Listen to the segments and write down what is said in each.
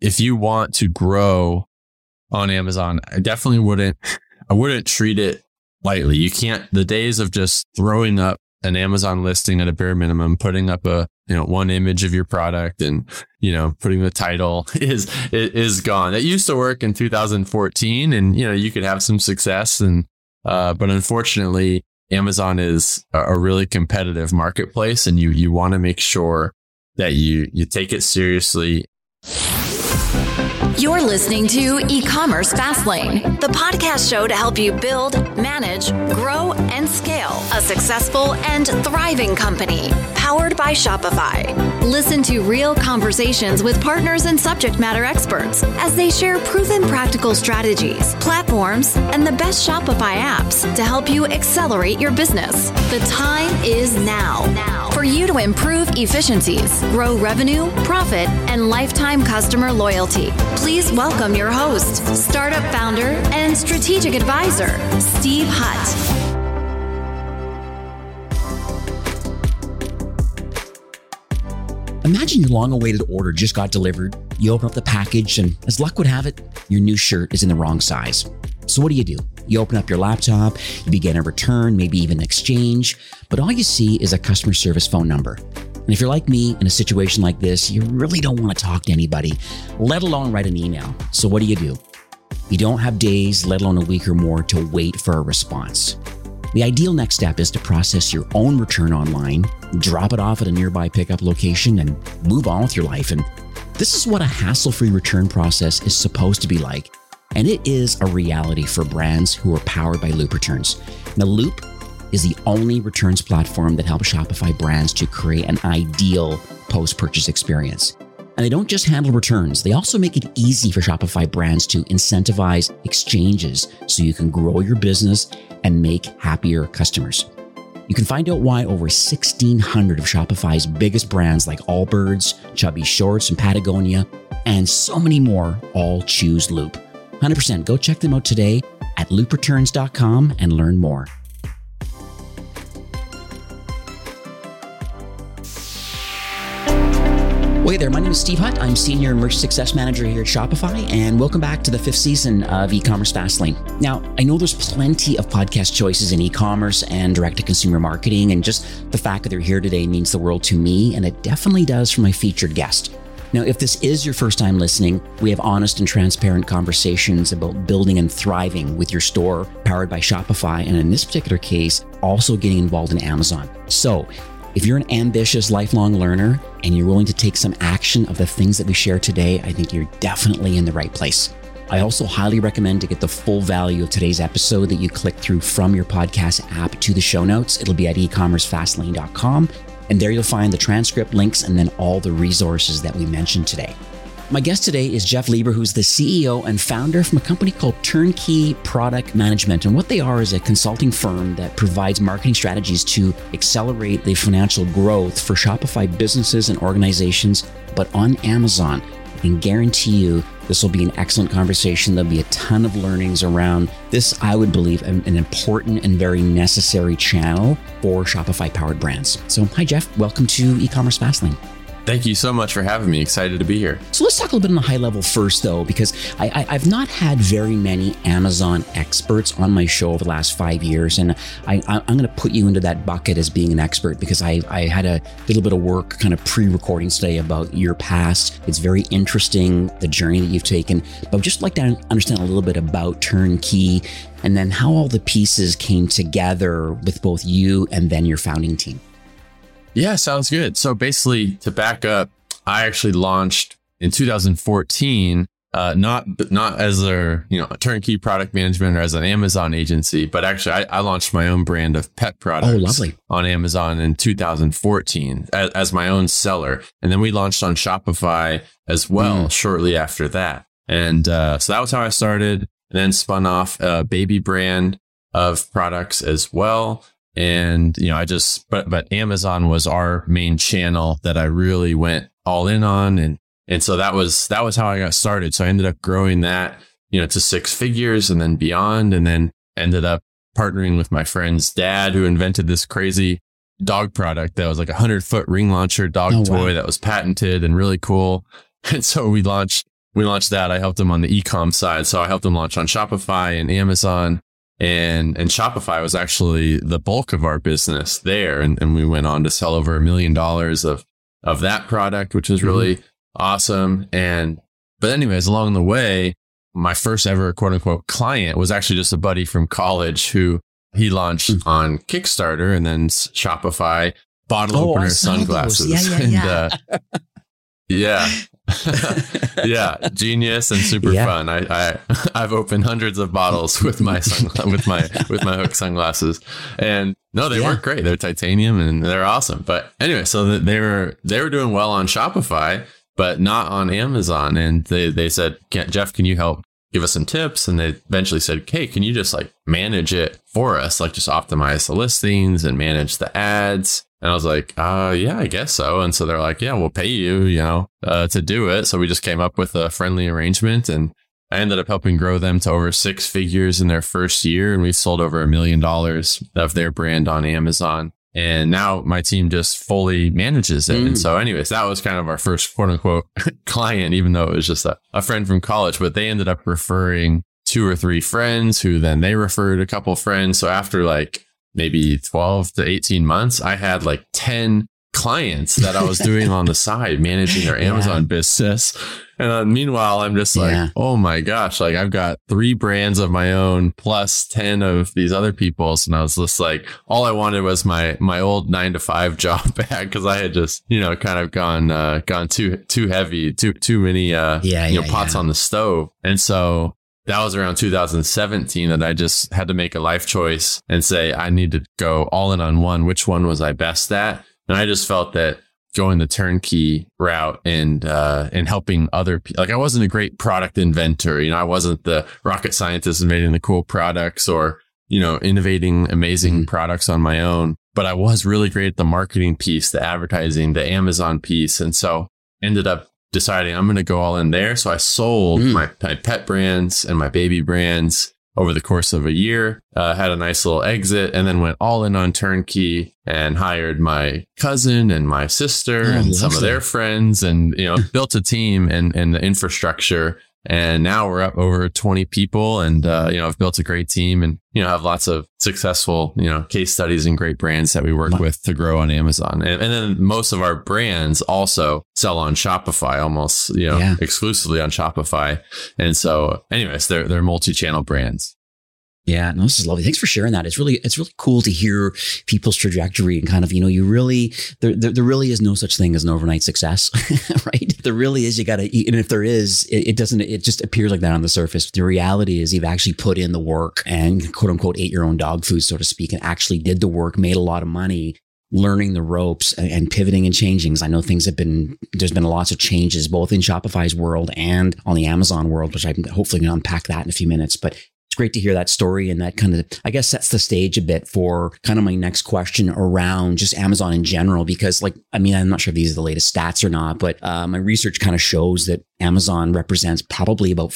if you want to grow on Amazon, I definitely wouldn't treat it lightly. You can't, the days of just throwing up an Amazon listing at a bare minimum, putting up a, one image of your product and, putting the title is gone. That used to work in 2014 and, you could have some success but unfortunately Amazon is a really competitive marketplace and you want to make sure that you take it seriously. You're listening to E-commerce Fastlane, the podcast show to help you build, manage, grow, and scale a successful and thriving company powered by Shopify. Listen to real conversations with partners and subject matter experts as they share proven practical strategies, platforms, and the best Shopify apps to help you accelerate your business. The time is now for you to improve efficiencies, grow revenue, profit, and lifetime customer loyalty. Please welcome your host, startup founder and strategic advisor, Steve Hutt. Imagine your long-awaited order just got delivered. You open up the package and, as luck would have it, your new shirt is in the wrong size. So what do? You open up your laptop, you begin a return, maybe even exchange, but all you see is a customer service phone number. And if you're like me in a situation like this, you really don't want to talk to anybody, let alone write an email. So what do? You don't have days, let alone a week or more, to wait for a response. The ideal next step is to process your own return online, drop it off at a nearby pickup location, and move on with your life. And this is what a hassle-free return process is supposed to be like. And it is a reality for brands who are powered by Loop Returns. Now, Loop is the only returns platform that helps Shopify brands to create an ideal post-purchase experience. And they don't just handle returns, they also make it easy for Shopify brands to incentivize exchanges so you can grow your business and make happier customers. You can find out why over 1,600 of Shopify's biggest brands like Allbirds, Chubby Shorts, and Patagonia, and so many more all choose Loop. 100%. Go check them out today at loopreturns.com and learn more. Well, hey there, my name is Steve Hutt. I'm Senior Merch Success Manager here at Shopify, and welcome back to the 5th season of E-commerce Fastlane. Now, I know there's plenty of podcast choices in e-commerce and direct-to-consumer marketing, and just the fact that they're here today means the world to me, and it definitely does for my featured guest. Now, if this is your first time listening, we have honest and transparent conversations about building and thriving with your store powered by Shopify, and in this particular case, also getting involved in Amazon. So, if you're an ambitious lifelong learner and you're willing to take some action of the things that we share today, I think you're definitely in the right place. I also highly recommend to get the full value of today's episode that you click through from your podcast app to the show notes. It'll be at ecommercefastlane.com. And there you'll find the transcript, links, and then all the resources that we mentioned today. My guest today is Jeff Lieber, who's the CEO and founder from a company called Turnkey Product Management. And what they are is a consulting firm that provides marketing strategies to accelerate the financial growth for Shopify businesses and organizations, but on Amazon. I can guarantee you this will be an excellent conversation. There'll be a ton of learnings around this, I would believe, an important and very necessary channel for Shopify-powered brands. So, hi, Jeff. Welcome to E-commerce Fastlane. Thank you so much for having me. Excited to be here. So let's talk a little bit on the high level first, though, because I've not had very many Amazon experts on my show over the last 5 years. And I'm going to put you into that bucket as being an expert because I had a little bit of work kind of pre-recording today about your past. It's very interesting, the journey that you've taken. But I'd just like to understand a little bit about Turnkey and then how all the pieces came together with both you and then your founding team. Yeah, sounds good. So basically, to back up, I actually launched in 2014, not as a turnkey product management or as an Amazon agency, but actually I launched my own brand of pet products on Amazon in 2014 as my own seller. And then we launched on Shopify as well shortly after that. And so that was how I started, and then spun off a baby brand of products as well. And, but Amazon was our main channel that I really went all in on. And so that was how I got started. So I ended up growing that, to 6 figures and then beyond, and then ended up partnering with my friend's dad, who invented this crazy dog product that was like 100-foot ring launcher dog toy that was patented and really cool. And so we launched we launched that. I helped them on the e-com side. So I helped them launch on Shopify and Amazon. And Shopify was actually the bulk of our business there. And we went on to sell over $1 million of that product, which was really awesome. But anyways, along the way, my first ever quote unquote client was actually just a buddy from college who he launched on Kickstarter and then Shopify bottle opener sunglasses. Yeah. Yeah, genius and super fun. I've opened hundreds of bottles with my with my Hook sunglasses, and no, they work great. They're titanium and they're awesome. But anyway, so they were doing well on Shopify, but not on Amazon. And they said, Jeff, can you help give us some tips? And they eventually said, hey, can you just like manage it for us? Like just optimize the listings and manage the ads. And I was like, yeah, I guess so. And so they're like, yeah, we'll pay you, to do it. So we just came up with a friendly arrangement, and I ended up helping grow them to over 6 figures in their first year. And we sold over $1 million of their brand on Amazon. And now my team just fully manages it. And so anyways, that was kind of our first quote unquote client, even though it was just a friend from college, but they ended up referring 2 or 3 friends who then they referred a couple friends. So after like maybe 12 to 18 months, I had like 10 clients that I was doing on the side, managing their Amazon business. And meanwhile, I'm just like, oh my gosh, like I've got 3 brands of my own plus 10 of these other people's. And I was just like, all I wanted was my old 9-to-5 job back, because I had just, kind of gone too heavy, too many, pots on the stove. And so that was around 2017 that I just had to make a life choice and say, I need to go all in on one. Which one was I best at? And I just felt that going the turnkey route and helping other people, like I wasn't a great product inventor. I wasn't the rocket scientist inventing the cool products or, innovating amazing products on my own. But I was really great at the marketing piece, the advertising, the Amazon piece. And so ended up deciding I'm going to go all in there. So I sold my pet brands and my baby brands over the course of a year, had a nice little exit, and then went all in on turnkey and hired my cousin and my sister and some of their friends, and built a team and the infrastructure. And now we're up over 20 people, and I've built a great team, and have lots of successful case studies and great brands that we work with to grow on Amazon. And then most of our brands also sell on Shopify, almost exclusively on Shopify. And so, anyways, they're multi-channel brands. Yeah, no, this is lovely. Thanks for sharing that. It's really cool to hear people's trajectory and kind of, you really, there really is no such thing as an overnight success, right? There really is. You got to, and if there is, it just appears like that on the surface. The reality is you've actually put in the work and quote unquote ate your own dog food, so to speak, and actually did the work, made a lot of money, learning the ropes and pivoting and changing. I know there's been lots of changes both in Shopify's world and on the Amazon world, which I'm hopefully going to unpack that in a few minutes. But great to hear that story, and that kind of, I guess, sets the stage a bit for kind of my next question around just Amazon in general, because I'm not sure if these are the latest stats or not, but my research kind of shows that Amazon represents probably about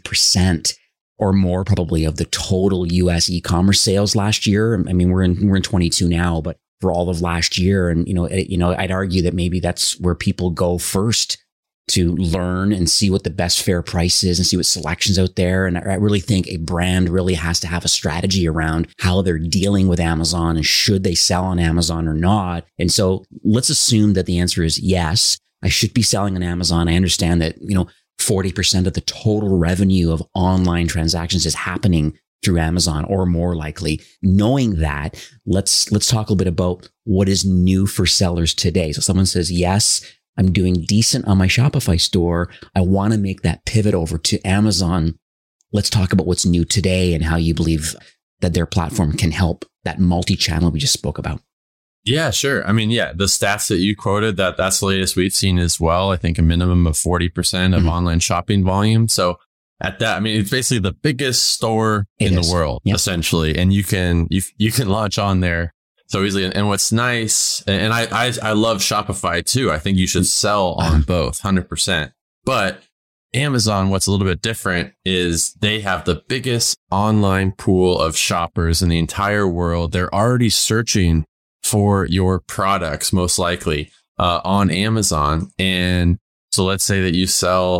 40% or more probably of the total US e-commerce sales last year. I mean, we're in 22 now, but for all of last year. And, I'd argue that maybe that's where people go first to learn and see what the best fair price is and see what selections out there. And I really think a brand really has to have a strategy around how they're dealing with Amazon and should they sell on Amazon or not. And so let's assume that the answer is yes, I should be selling on Amazon. I understand that, 40% of the total revenue of online transactions is happening through Amazon, or more likely. Knowing that, let's talk a little bit about what is new for sellers today. So someone says, yes, I'm doing decent on my Shopify store. I want to make that pivot over to Amazon. Let's talk about what's new today and how you believe that their platform can help that multi-channel we just spoke about. Yeah, sure. I mean, the stats that you quoted, that's the latest we've seen as well. I think a minimum of 40% of online shopping volume. So at that, I mean, it's basically the biggest store in the world, essentially. And you can launch on there so easily. And what's nice, and I love Shopify too. I think you should sell on both 100%. But Amazon, what's a little bit different is they have the biggest online pool of shoppers in the entire world. They're already searching for your products, most likely on Amazon. And so let's say that you sell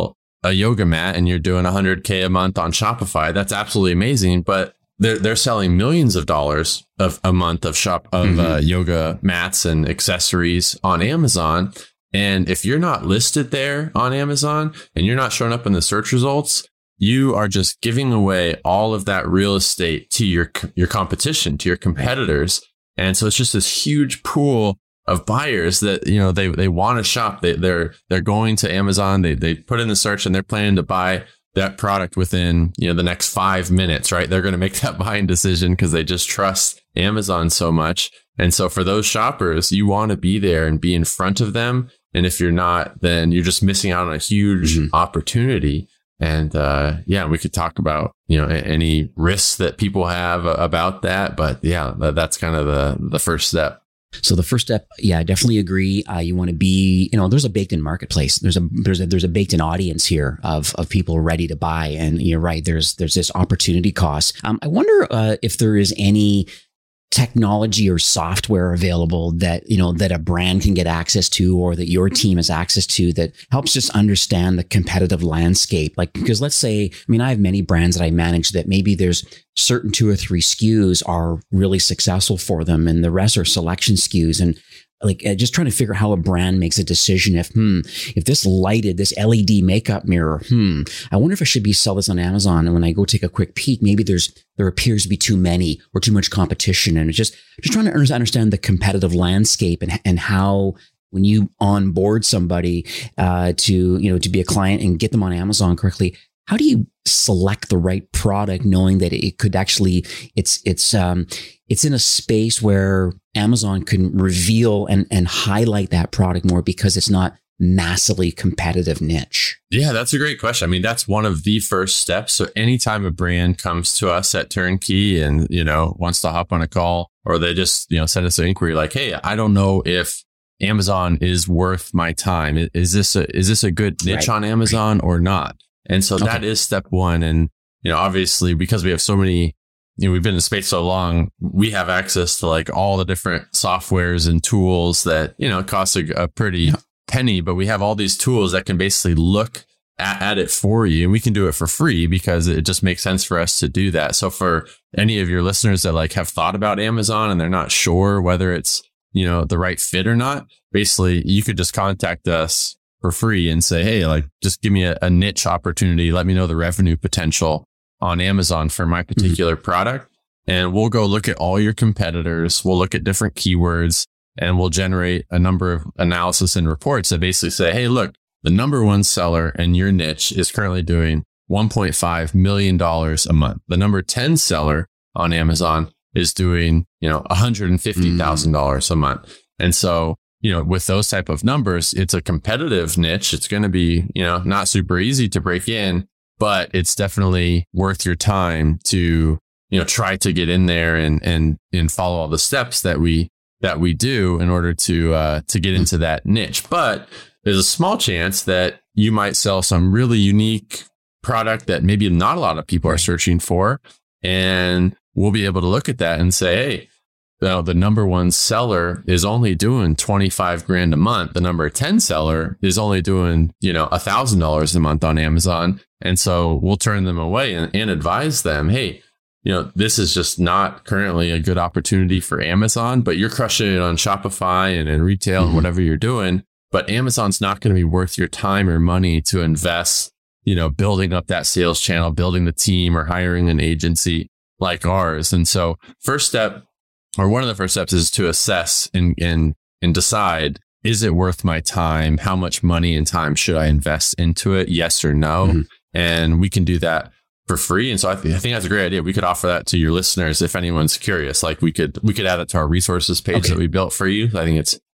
a yoga mat and you're doing $100K a month on Shopify, that's absolutely amazing. But they're selling millions of dollars of a month of yoga mats and accessories on Amazon. And if you're not listed there on Amazon and you're not showing up in the search results, you are just giving away all of that real estate to your competition, to your competitors. And so it's just this huge pool of buyers that, you know, they want to shop. They're going to Amazon. They put in the search and they're planning to buy that product within, you know, the next 5 minutes, right? They're going to make that buying decision because they just trust Amazon so much. And so for those shoppers, you want to be there and be in front of them. And if you're not, then you're just missing out on a huge opportunity. And we could talk about, you know, any risks that people have about that. But yeah, that's kind of the first step. So the first step, I definitely agree. You want to be, you know, there's a baked-in marketplace. There's a baked-in audience here of people ready to buy, and you're right. There's this opportunity cost. I wonder if there is any technology or software available that, you know, that a brand can get access to, or that your team has access to, that helps just understand the competitive landscape. Like, because let's say, I mean, I have many brands that I manage that maybe there's certain 2 or 3 SKUs are really successful for them, and the rest are selection SKUs. And like, just trying to figure out how a brand makes a decision if this LED makeup mirror, I wonder if I should sell this on Amazon. And when I go take a quick peek, maybe there appears to be too many or too much competition. And it's just trying to understand the competitive landscape and how, when you onboard somebody to be a client and get them on Amazon correctly, how do you select the right product, knowing that it could actually, it's in a space where Amazon can reveal and highlight that product more because it's not massively competitive niche? Yeah, that's a great question. I mean, that's one of the first steps. So anytime a brand comes to us at Turnkey and, you know, wants to hop on a call, or they just, you know, send us an inquiry like, hey, I don't know if Amazon is worth my time. Is this a good niche on Amazon or not? And so that is step one. And, you know, obviously, because we have so many, you know, we've been in the space so long, we have access to like all the different softwares and tools that, you know, cost a pretty penny, but we have all these tools that can basically look at it for you, and we can do it for free because it just makes sense for us to do that. So for any of your listeners that like have thought about Amazon and they're not sure whether it's, you know, the right fit or not, basically you could just contact us for free and say, hey, like, just give me a niche opportunity. Let me know the revenue potential on Amazon for my particular product. And we'll go look at all your competitors. We'll look at different keywords, and we'll generate a number of analysis and reports that basically say, hey, look, the number one seller in your niche is currently doing $1.5 million a month. The number 10 seller on Amazon is doing, you know, $150,000 a month. And so, you know, with those type of numbers, it's a competitive niche. It's going to be, you know, not super easy to break in, but it's definitely worth your time to, you know, try to get in there and follow all the steps that we do in order to get into that niche. But there's a small chance that you might sell some really unique product that maybe not a lot of people are searching for. And we'll be able to look at that and say, hey, the number one seller is only doing $25,000 a month. The number 10 seller is only doing, you know, $1,000 a month on Amazon. And so we'll turn them away and advise them, hey, you know, this is just not currently a good opportunity for Amazon, but you're crushing it on Shopify and in retail and whatever you're doing. But Amazon's not going to be worth your time or money to invest, you know, building up that sales channel, building the team, or hiring an agency like ours. And so first step, or one of the first steps, is to assess and decide, is it worth my time? How much money and time should I invest into it? Yes or no? And we can do that for free. And so I think that's a great idea. We could offer that to your listeners if anyone's curious. Like we could add it to our resources page that we built for you. I think it's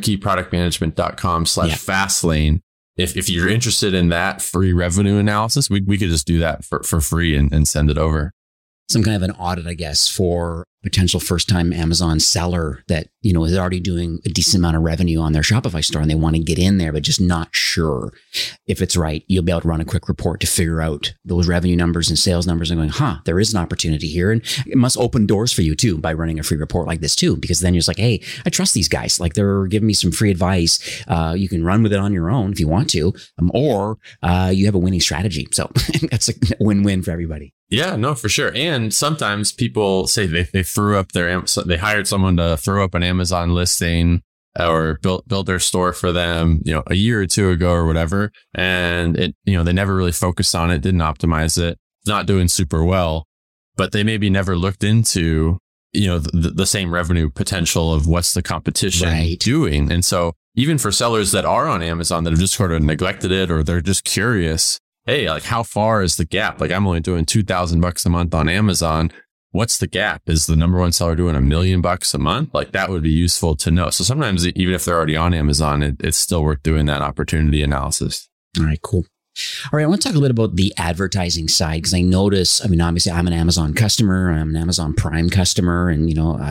turnkeyproductmanagement.com/fastlane. If you're interested in that free revenue analysis, we could just do that for free and send it over. some kind of an audit, I guess, for potential first-time Amazon seller that, is already doing a decent amount of revenue on their Shopify store and they want to get in there, but just not sure if it's right. You'll be able to run a quick report to figure out those revenue numbers and sales numbers and going, there is an opportunity here. And it must open doors for you too by running a free report like this too, because then you're just like, hey, I trust these guys. Like they're giving me some free advice. You can run with it on your own if you want to, or you have a winning strategy. So that's a win-win for everybody. Yeah, no, for sure. And sometimes people say they threw up they hired someone to throw up an Amazon listing or build their store for them, a year or two ago or whatever. And it, they never really focused on it, didn't optimize it, not doing super well, but they maybe never looked into, the same revenue potential of what's the competition doing. And so even for sellers that are on Amazon that have just sort of neglected it, or they're just curious, hey, like how far is the gap? Like I'm only doing $2,000 a month on Amazon. What's the gap? Is the number one seller doing $1 million a month? Like that would be useful to know. So sometimes even if they're already on Amazon, it's still worth doing that opportunity analysis. All right, cool. All right, I want to talk a little bit about the advertising side, because I notice, obviously I'm an Amazon customer, I'm an Amazon Prime customer, and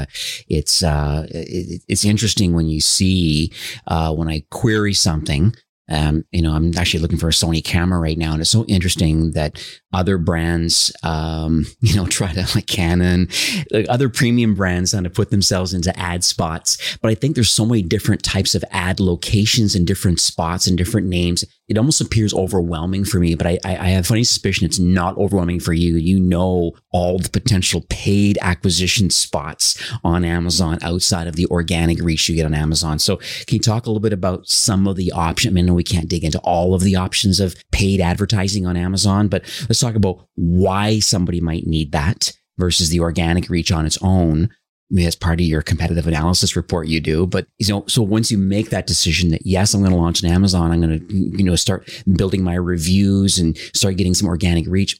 it's interesting when you see when I query something. I'm actually looking for a Sony camera right now, and it's so interesting that other brands, try to, like Canon, like other premium brands, kind of put themselves into ad spots. But I think there's so many different types of ad locations and different spots and different names. It almost appears overwhelming for me, but I have a funny suspicion it's not overwhelming for you. You know all the potential paid acquisition spots on Amazon outside of the organic reach you get on Amazon. So can you talk a little bit about some of the options? I know we can't dig into all of the options of paid advertising on Amazon, but let's talk about why somebody might need that versus the organic reach on its own. I mean, that's part of your competitive analysis report you do. But, so once you make that decision that, yes, I'm going to launch on Amazon, I'm going to, start building my reviews and start getting some organic reach.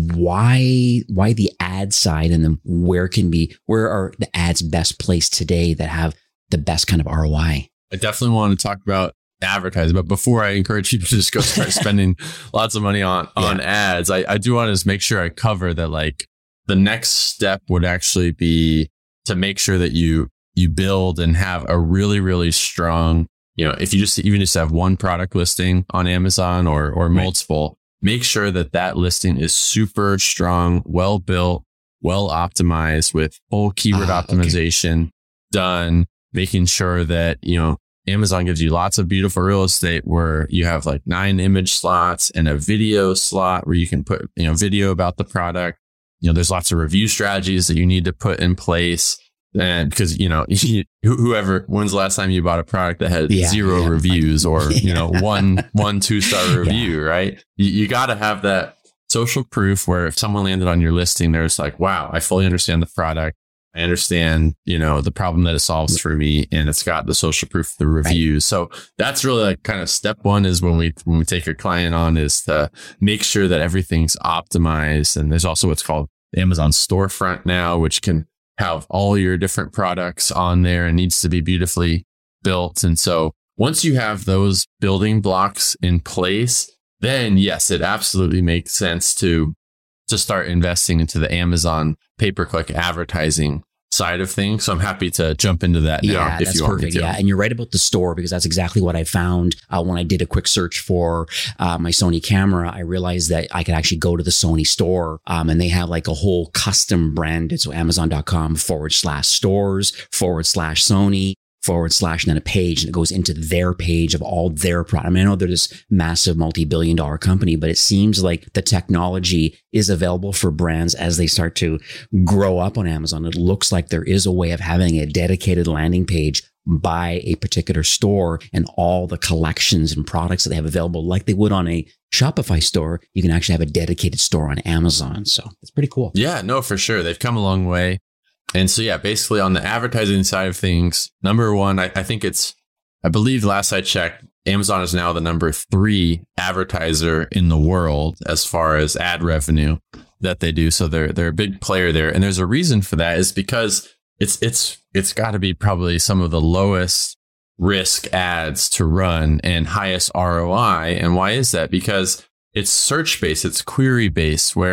Why the ad side? And then where are the ads best placed today that have the best kind of ROI? I definitely want to talk about advertising, but before I encourage people to just go start spending lots of money on ads, I do want to just make sure I cover that, like the next step would actually be to make sure that you build and have a really, really strong, if you even just have one product listing on Amazon or multiple, make sure that listing is super strong, well built, well optimized with full keyword optimization done, making sure that, Amazon gives you lots of beautiful real estate where you have like 9 image slots and a video slot where you can put, video about the product. There's lots of review strategies that you need to put in place. And because, whoever, when's the last time you bought a product that had 0 reviews or, one 2-star review, right? You got to have that social proof where if someone landed on your listing, there's like, wow, I fully understand the product. I understand, the problem that it solves for me, and it's got the social proof, the reviews. Right. So that's really like kind of step one is when we take a client on is to make sure that everything's optimized. And there's also what's called Amazon storefront now, which can have all your different products on there and needs to be beautifully built. And so once you have those building blocks in place, then yes, it absolutely makes sense to start investing into the Amazon pay-per-click advertising side of things. So I'm happy to jump into that now if you want me to. Yeah, and you're right about the store, because that's exactly what I found when I did a quick search for my Sony camera. I realized that I could actually go to the Sony store and they have like a whole custom branded. So Amazon.com/stores/Sony. / and then a page, and it goes into their page of all their products. I mean, I know they're this massive multi-billion-dollar company, but it seems like the technology is available for brands as they start to grow up on Amazon. It looks like there is a way of having a dedicated landing page by a particular store and all the collections and products that they have available, like they would on a Shopify store. You can actually have a dedicated store on Amazon. So it's pretty cool. Yeah, no, for sure. They've come a long way. And so, yeah, basically on the advertising side of things, number one, I believe last I checked, Amazon is now the number 3 advertiser in the world as far as ad revenue that they do. So they're a big player there. And there's a reason for that is because it's got to be probably some of the lowest risk ads to run and highest ROI. And why is that? Because it's search based, it's query based, where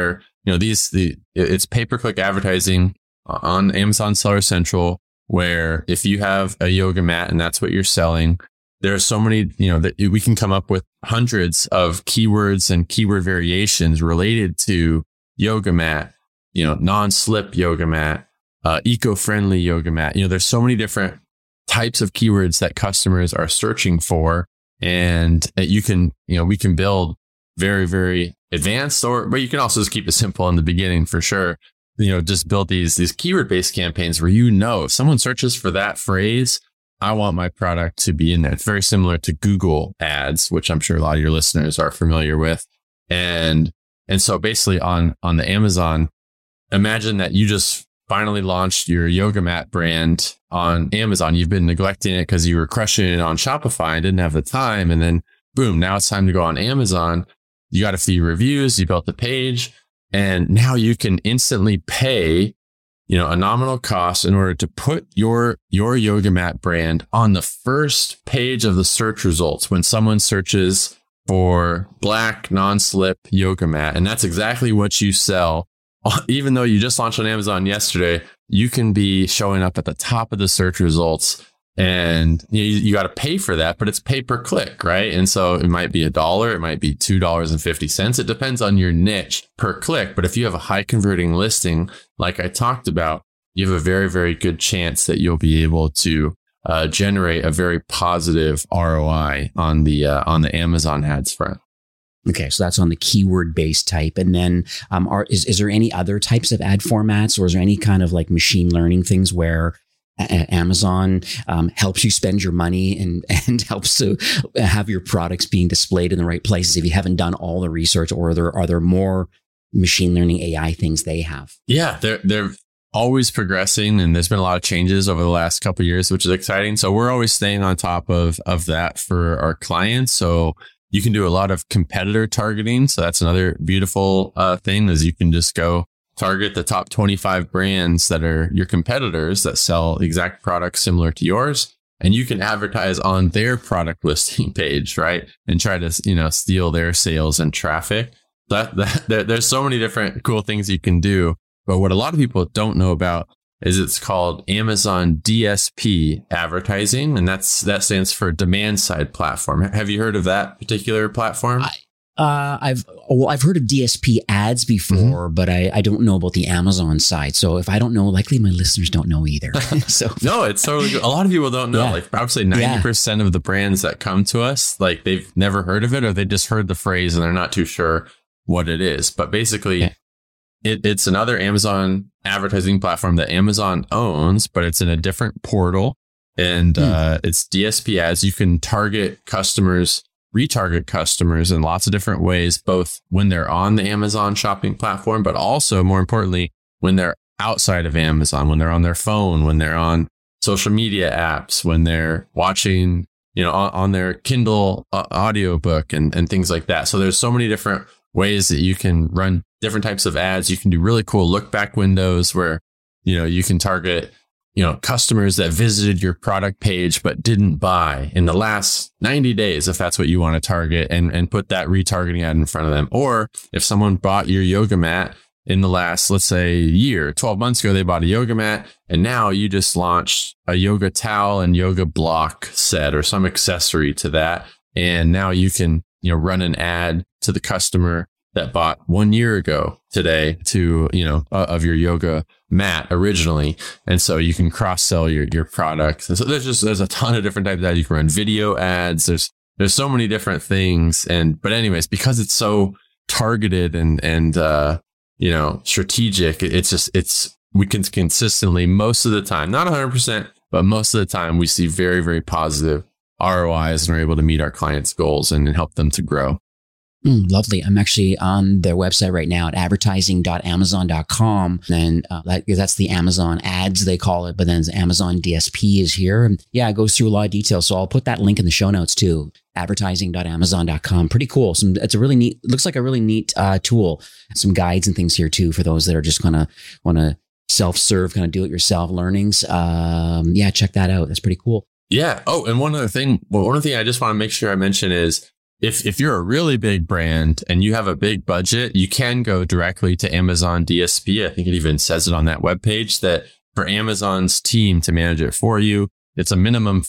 it's pay-per-click advertising on Amazon Seller Central, where if you have a yoga mat and that's what you're selling, there are so many, that we can come up with hundreds of keywords and keyword variations related to yoga mat, non-slip yoga mat, eco-friendly yoga mat. There's so many different types of keywords that customers are searching for, and we can build very, very advanced, but you can also just keep it simple in the beginning for sure. Just build these keyword-based campaigns where if someone searches for that phrase, I want my product to be in there. It's very similar to Google Ads, which I'm sure a lot of your listeners are familiar with. And so basically on the Amazon, imagine that you just finally launched your yoga mat brand on Amazon. You've been neglecting it because you were crushing it on Shopify and didn't have the time. And then boom, now it's time to go on Amazon. You got a few reviews, you built the page, and now you can instantly pay, a nominal cost in order to put your yoga mat brand on the first page of the search results when someone searches for black non-slip yoga mat. And that's exactly what you sell. Even though you just launched on Amazon yesterday, you can be showing up at the top of the search results, and you got to pay for that, but it's pay per click, right? And so it might be $1, it might be $2.50. It depends on your niche per click. But if you have a high converting listing, like I talked about, you have a very, very good chance that you'll be able to generate a very positive ROI on the Amazon ads front. Okay, so that's on the keyword-based type. And then is there any other types of ad formats, or is there any kind of like machine learning things where Amazon helps you spend your money and helps to have your products being displayed in the right places if you haven't done all the research, or are there more machine learning AI things they have? Yeah, they're always progressing, and there's been a lot of changes over the last couple of years, which is exciting. So we're always staying on top of that for our clients. So you can do a lot of competitor targeting. So that's another beautiful thing, is you can just go target the top 25 brands that are your competitors that sell exact products similar to yours. And you can advertise on their product listing page, right? And try to, steal their sales and traffic. There's so many different cool things you can do. But what a lot of people don't know about is it's called Amazon DSP advertising. And that stands for demand side platform. Have you heard of that particular platform? I've heard of DSP ads before, but I don't know about the Amazon side. So if I don't know, likely my listeners don't know either. So no, it's totally good. A lot of people don't know. Yeah. Like probably 90% of the brands that come to us, like they've never heard of it, or they just heard the phrase and they're not too sure what it is. But basically, it's another Amazon advertising platform that Amazon owns, but it's in a different portal. And it's DSP ads. You can target customers, retarget customers in lots of different ways, both when they're on the Amazon shopping platform, but also more importantly, when they're outside of Amazon, when they're on their phone, when they're on social media apps, when they're watching, on their Kindle audiobook and things like that. So there's so many different ways that you can run different types of ads. You can do really cool look back windows where, you can target, customers that visited your product page but didn't buy in the last 90 days, if that's what you want to target, and put that retargeting ad in front of them. Or if someone bought your yoga mat in the last, let's say, year, 12 months ago, they bought a yoga mat, and now you just launched a yoga towel and yoga block set or some accessory to that. And now you can, run an ad to the customer that bought 1 year ago today to, of your yoga mat originally. And so you can cross sell your products. And so there's a ton of different types of ads. You can run video ads. There's so many different things. But anyways, because it's so targeted and strategic, we can consistently, most of the time, not 100%, but most of the time we see very, very positive ROIs, and we're able to meet our clients' goals and help them to grow. Lovely. I'm actually on their website right now at advertising.amazon.com. And that's the Amazon ads, they call it, but then Amazon DSP is here. And it goes through a lot of details. So I'll put that link in the show notes too. Advertising.amazon.com. Pretty cool. It's a really neat, looks like a really neat tool. Some guides and things here too for those that are just want to self-serve, kind of do it yourself learnings. Check that out. That's pretty cool. Yeah. Oh, and one other thing I just want to make sure I mention is, if you're a really big brand and you have a big budget, you can go directly to Amazon DSP. I think it even says it on that webpage that for Amazon's team to manage it for you, it's a minimum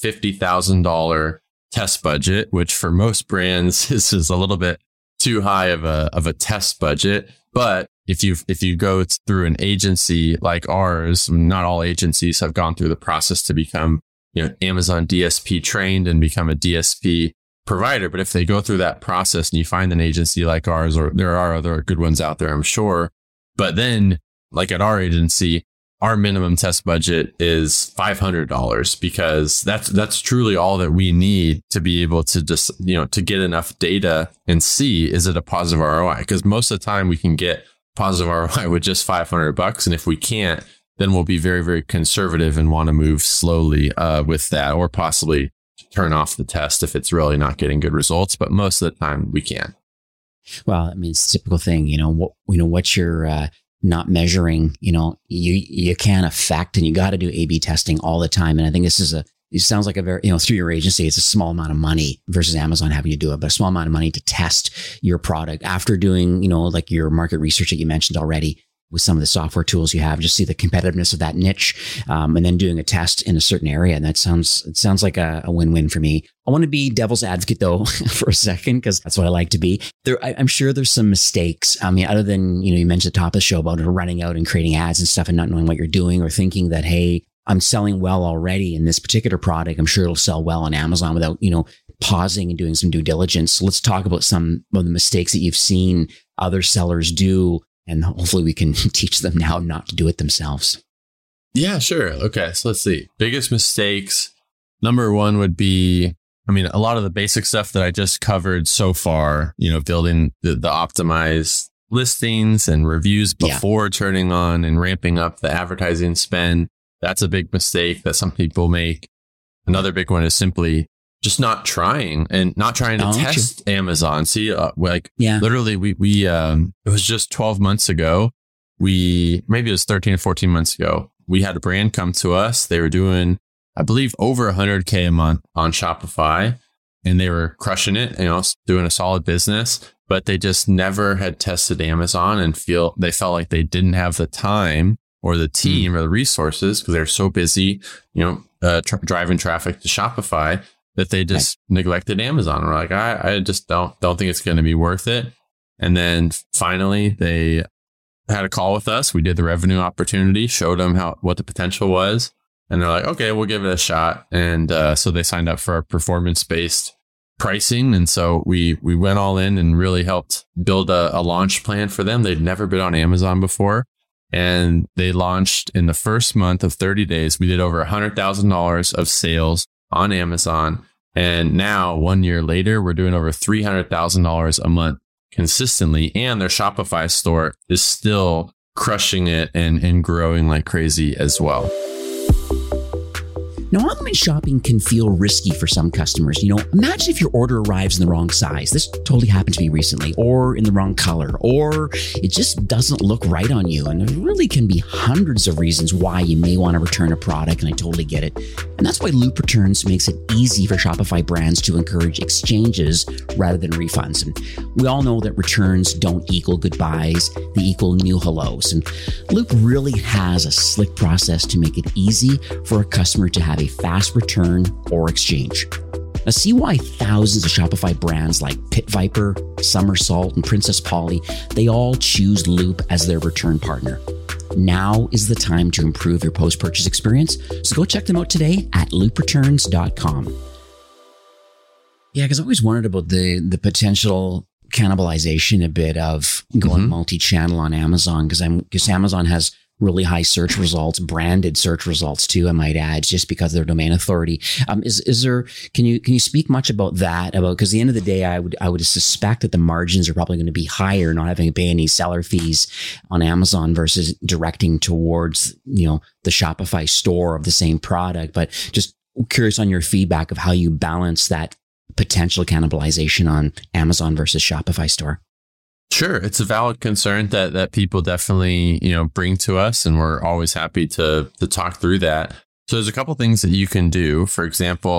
$50,000 test budget, which for most brands is a little bit too high of a test budget. But if you go through an agency like ours, not all agencies have gone through the process to become, Amazon DSP trained and become a DSP provider. But if they go through that process and you find an agency like ours, or there are other good ones out there, I'm sure. But then like at our agency, our minimum test budget is $500 because that's truly all that we need to be able to just, to get enough data and see, is it a positive ROI? Because most of the time we can get positive ROI with just $500. And if we can't, then we'll be very, very conservative and want to move slowly with that, or possibly turn off the test if it's really not getting good results. But most of the time we can. Well, I mean, it's a typical thing, what you're not measuring, you can't affect, and you got to do A/B testing all the time. And I think it sounds like a very, through your agency, it's a small amount of money versus Amazon having to do it, but a small amount of money to test your product after doing, like your market research that you mentioned already with some of the software tools you have, just see the competitiveness of that niche, and then doing a test in a certain area. And it sounds like a win-win for me. I want to be devil's advocate though for a second, because that's what I like to be. I'm sure there's some mistakes. I mean, other than, you mentioned at the top of the show about running out and creating ads and stuff and not knowing what you're doing, or thinking that, hey, I'm selling well already in this particular product, I'm sure it'll sell well on Amazon without, pausing and doing some due diligence. So let's talk about some of the mistakes that you've seen other sellers do, and hopefully we can teach them now not to do it themselves. Yeah, sure. Okay. So let's see. Biggest mistakes. Number one would be, a lot of the basic stuff that I just covered so far, building the optimized listings and reviews before turning on and ramping up the advertising spend. That's a big mistake that some people make. Another big one is simply just not trying to test Amazon. See, literally we it was just 12 months ago. Maybe it was 13 or 14 months ago. We had a brand come to us. They were doing, I believe, over 100K a month on Shopify, and they were crushing it, doing a solid business, but they just never had tested Amazon and they felt like they didn't have the time or the team or the resources because they're so busy, driving traffic to Shopify, that they just neglected Amazon. We're like, I just don't think it's going to be worth it. And then finally they had a call with us. We did the revenue opportunity, showed them what the potential was. And they're like, okay, we'll give it a shot. And so they signed up for our performance-based pricing. And so we went all in and really helped build a launch plan for them. They'd never been on Amazon before. And they launched in the first month of 30 days. We did over $100,000 of sales on Amazon. And now 1 year later, we're doing over $300,000 a month consistently. And their Shopify store is still crushing it and growing like crazy as well. Now, online shopping can feel risky for some customers. Imagine if your order arrives in the wrong size. This totally happened to me recently, or in the wrong color, or it just doesn't look right on you. And there really can be hundreds of reasons why you may want to return a product, and I totally get it. And that's why Loop Returns makes it easy for Shopify brands to encourage exchanges rather than refunds. And we all know that returns don't equal goodbyes, they equal new hellos. And Loop really has a slick process to make it easy for a customer to have a fast return or exchange. Now, see why thousands of Shopify brands like Pit Viper, Somersault, and Princess Polly, they all choose Loop as their return partner. Now is the time to improve your post-purchase experience, so go check them out today at loopreturns.com. Yeah, because I always wondered about the potential cannibalization a bit of going multi-channel on Amazon, because Amazon has really high search results, branded search results too, I might add, just because of their domain authority. Is there, can you speak much about that? Because at the end of the day, I would suspect that the margins are probably going to be higher, not having to pay any seller fees on Amazon versus directing towards, the Shopify store of the same product. But just curious on your feedback of how you balance that potential cannibalization on Amazon versus Shopify store. Sure. It's a valid concern that people definitely, bring to us, and we're always happy to talk through that. So there's a couple things that you can do. For example,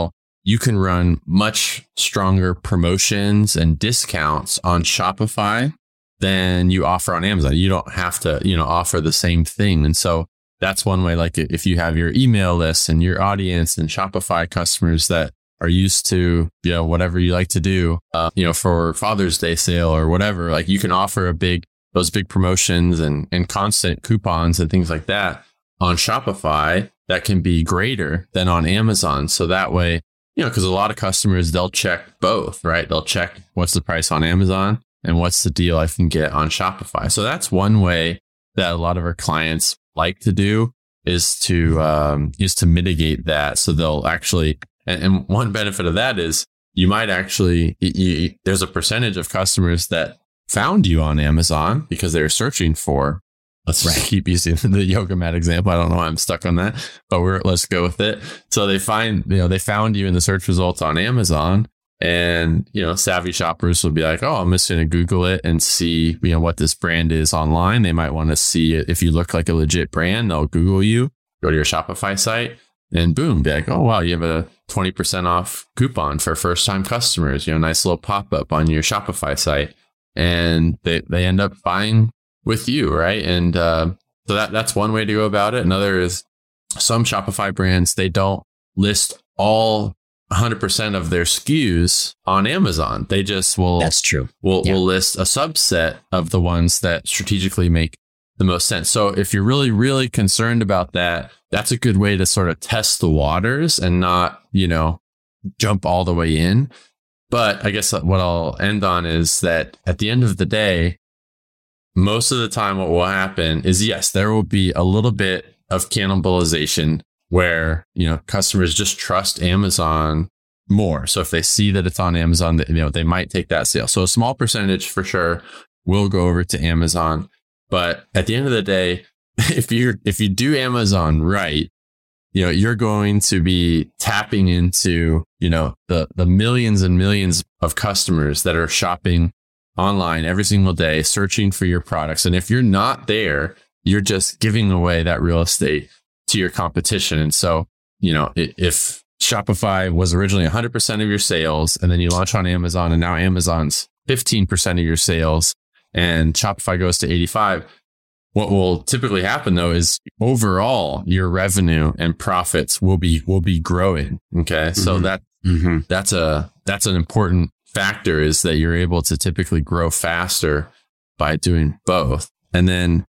you can run much stronger promotions and discounts on Shopify than you offer on Amazon. You don't have to, offer the same thing. And so that's one way, like if you have your email list and your audience and Shopify customers that are used to, whatever you like to do, for Father's Day sale or whatever, like you can offer those big promotions and constant coupons and things like that on Shopify that can be greater than on Amazon. So that way, because a lot of customers, they'll check both, right? They'll check what's the price on Amazon and what's the deal I can get on Shopify. So that's one way that a lot of our clients like to do is to mitigate that. So they'll actually, and one benefit of that is you might actually, there's a percentage of customers that found you on Amazon because they're searching for, let's keep using the yoga mat example. I don't know why I'm stuck on that, but let's go with it. So they found you in the search results on Amazon, and, savvy shoppers will be like, oh, I'm just going to Google it and see, what this brand is online. They might want to see it. If you look like a legit brand, they'll Google you, go to your Shopify site, and boom, be like, oh, wow, you have a 20% off coupon for first time customers, nice little pop up on your Shopify site. And they end up buying with you, right? And so that's one way to go about it. Another is some Shopify brands, they don't list all 100% of their SKUs on Amazon. They just will. That's true. Will list a subset of the ones that strategically make the most sense. So if you're really, really concerned about that, that's a good way to sort of test the waters and not, jump all the way in. But I guess what I'll end on is that at the end of the day, most of the time what will happen is, yes, there will be a little bit of cannibalization where, customers just trust Amazon more. So if they see that it's on Amazon, they might take that sale. So a small percentage for sure will go over to Amazon. But at the end of the day, if you do Amazon right, you're going to be tapping into, the millions and millions of customers that are shopping online every single day, searching for your products. And if you're not there, you're just giving away that real estate to your competition. And so, if Shopify was originally 100% of your sales, and then you launch on Amazon, and now Amazon's 15% of your sales, and Shopify goes to 85%, what will typically happen though is overall your revenue and profits will be growing. Okay. So that's an important factor, is that you're able to typically grow faster by doing both. And then,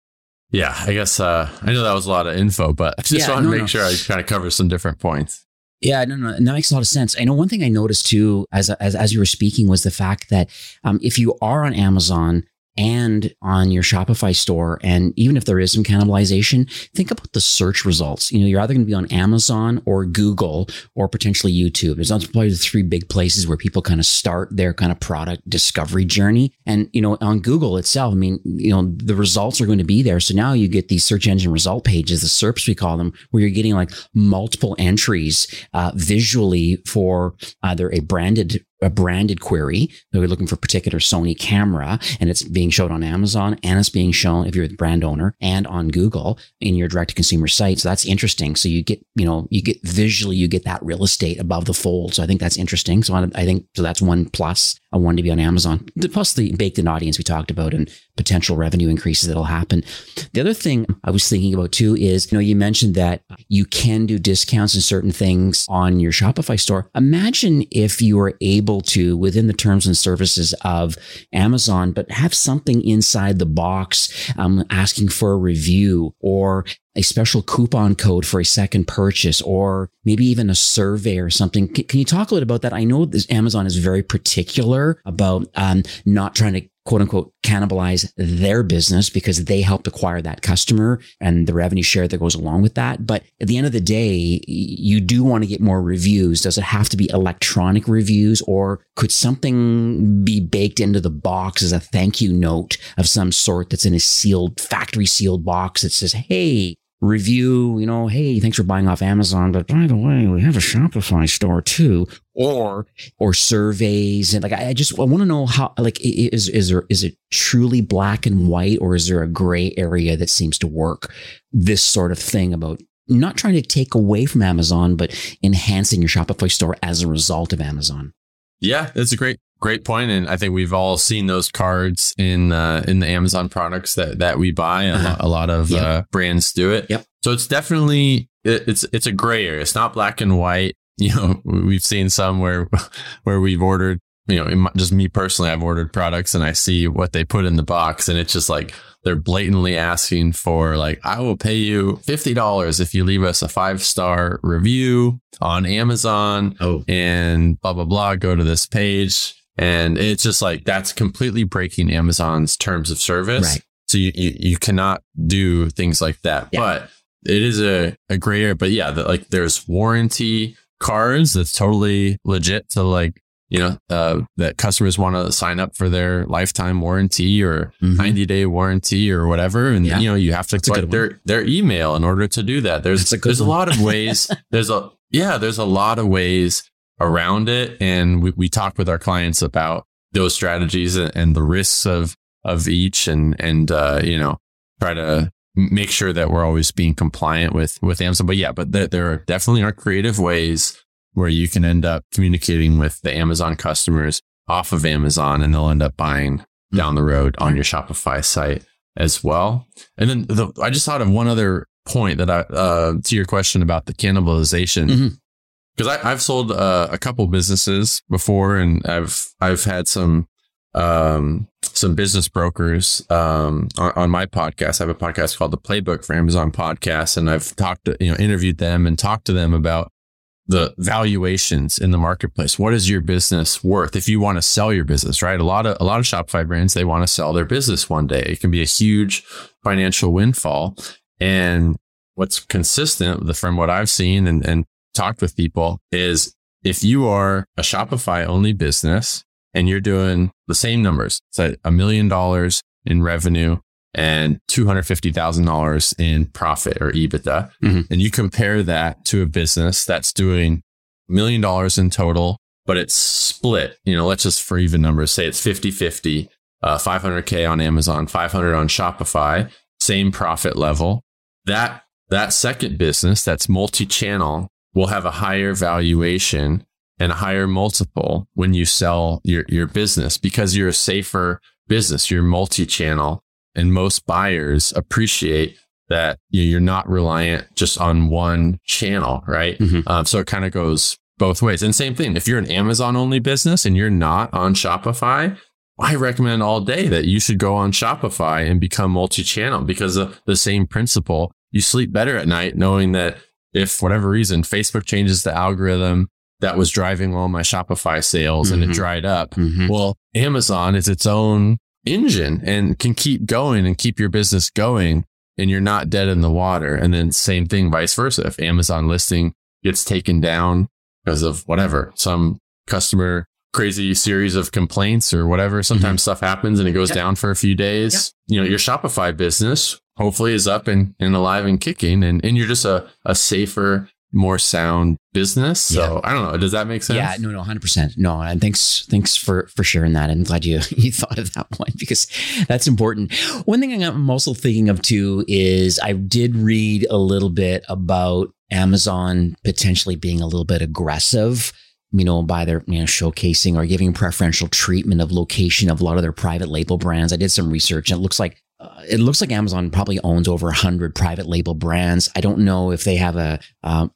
I guess, I know that was a lot of info, but I just want to make sure I kind of cover some different points. Yeah, no, that makes a lot of sense. I know one thing I noticed too, as you were speaking, was the fact that if you are on Amazon and on your Shopify store, and even if there is some cannibalization, think about the search results. You're either going to be on Amazon or Google or potentially YouTube. There's probably the three big places where people kind of start their kind of product discovery journey. And, on Google itself, the results are going to be there. So now you get these search engine result pages, the SERPs we call them, where you're getting like multiple entries visually for either a branded query. So we're looking for a particular Sony camera, and it's being shown on Amazon, and it's being shown, if you're the brand owner, and on Google in your direct to consumer site. So that's interesting. So you get visually, you get that real estate above the fold. So I think that's interesting. So I think that's one plus. I wanted to be on Amazon, plus the baked in audience we talked about and potential revenue increases that'll happen. The other thing I was thinking about too is, you mentioned that you can do discounts in certain things on your Shopify store. Imagine if you were able to, within the terms and services of Amazon, but have something inside the box asking for a review, or a special coupon code for a second purchase, or maybe even a survey or something. Can you talk a little about that? I know Amazon is very particular about not trying to quote unquote cannibalize their business, because they helped acquire that customer and the revenue share that goes along with that. But at the end of the day, you do want to get more reviews. Does it have to be electronic reviews, or could something be baked into the box as a thank you note of some sort that's in a factory sealed box that says, hey, review, hey, thanks for buying off Amazon, but by the way, we have a Shopify store too, or surveys. And I want to know how, is it truly black and white, or is there a gray area that seems to work this sort of thing about not trying to take away from Amazon, but enhancing your Shopify store as a result of Amazon. Yeah, that's a great point. And I think we've all seen those cards in the Amazon products that we buy. A lot of brands do it. Yep. So it's definitely, it's a gray area. It's not black and white. We've seen some where we've ordered, just me personally, I've ordered products and I see what they put in the box and it's just like, they're blatantly asking for like, I will pay you $50 if you leave us a 5-star review on Amazon and blah, blah, blah, go to this page. And it's just like, that's completely breaking Amazon's terms of service. Right. So you cannot do things like that, but it is a gray area. But yeah, there's warranty cards that's totally legit to like, that customers want to sign up for their lifetime warranty or 90-day warranty or whatever. And, you have to collect their email in order to do that. There's a lot of ways. There's a lot of ways around it. And we talk with our clients about those strategies and the risks of each and try to make sure that we're always being compliant with Amazon. But there definitely are creative ways where you can end up communicating with the Amazon customers off of Amazon and they'll end up buying down the road on your Shopify site as well. And then I just thought of one other point that to your question about the cannibalization, because I've sold a couple businesses before and I've had some business brokers on my podcast. I have a podcast called The Playbook for Amazon Podcasts. And I've interviewed them and talked to them about the valuations in the marketplace. What is your business worth if you want to sell your business, right? A lot of Shopify brands, they want to sell their business one day. It can be a huge financial windfall. And what's consistent from what I've seen and talked with people is if you are a Shopify only business and you're doing the same numbers, so $1 million in revenue and $250,000 in profit or EBITDA. And you compare that to a business that's doing $1 million in total, but it's split, let's just for even numbers, say it's 50-50, 500K on Amazon, 500 on Shopify, same profit level. That second business that's multi-channel will have a higher valuation and a higher multiple when you sell your business because you're a safer business, you're multi-channel. And most buyers appreciate that you're not reliant just on one channel, right? So it kind of goes both ways. And same thing, if you're an Amazon only business and you're not on Shopify, I recommend all day that you should go on Shopify and become multi-channel because of the same principle. You sleep better at night knowing that if for whatever reason, Facebook changes the algorithm that was driving all my Shopify sales and it dried up. Well, Amazon is its own engine and can keep going and keep your business going and you're not dead in the water. And then same thing, vice versa. If Amazon listing gets taken down because of whatever, some customer crazy series of complaints or whatever, sometimes stuff happens and it goes down for a few days. Your Shopify business hopefully is up and alive and kicking and you're just a safer, more sound business. So I don't know. Does that make sense? Yeah, no, 100%. No, and thanks for sharing that. I'm glad you thought of that one because that's important. One thing I'm also thinking of too is I did read a little bit about Amazon potentially being a little bit aggressive, by their showcasing or giving preferential treatment of location of a lot of their private label brands. I did some research and it looks like Amazon probably owns over 100 private label brands. I don't know if they have a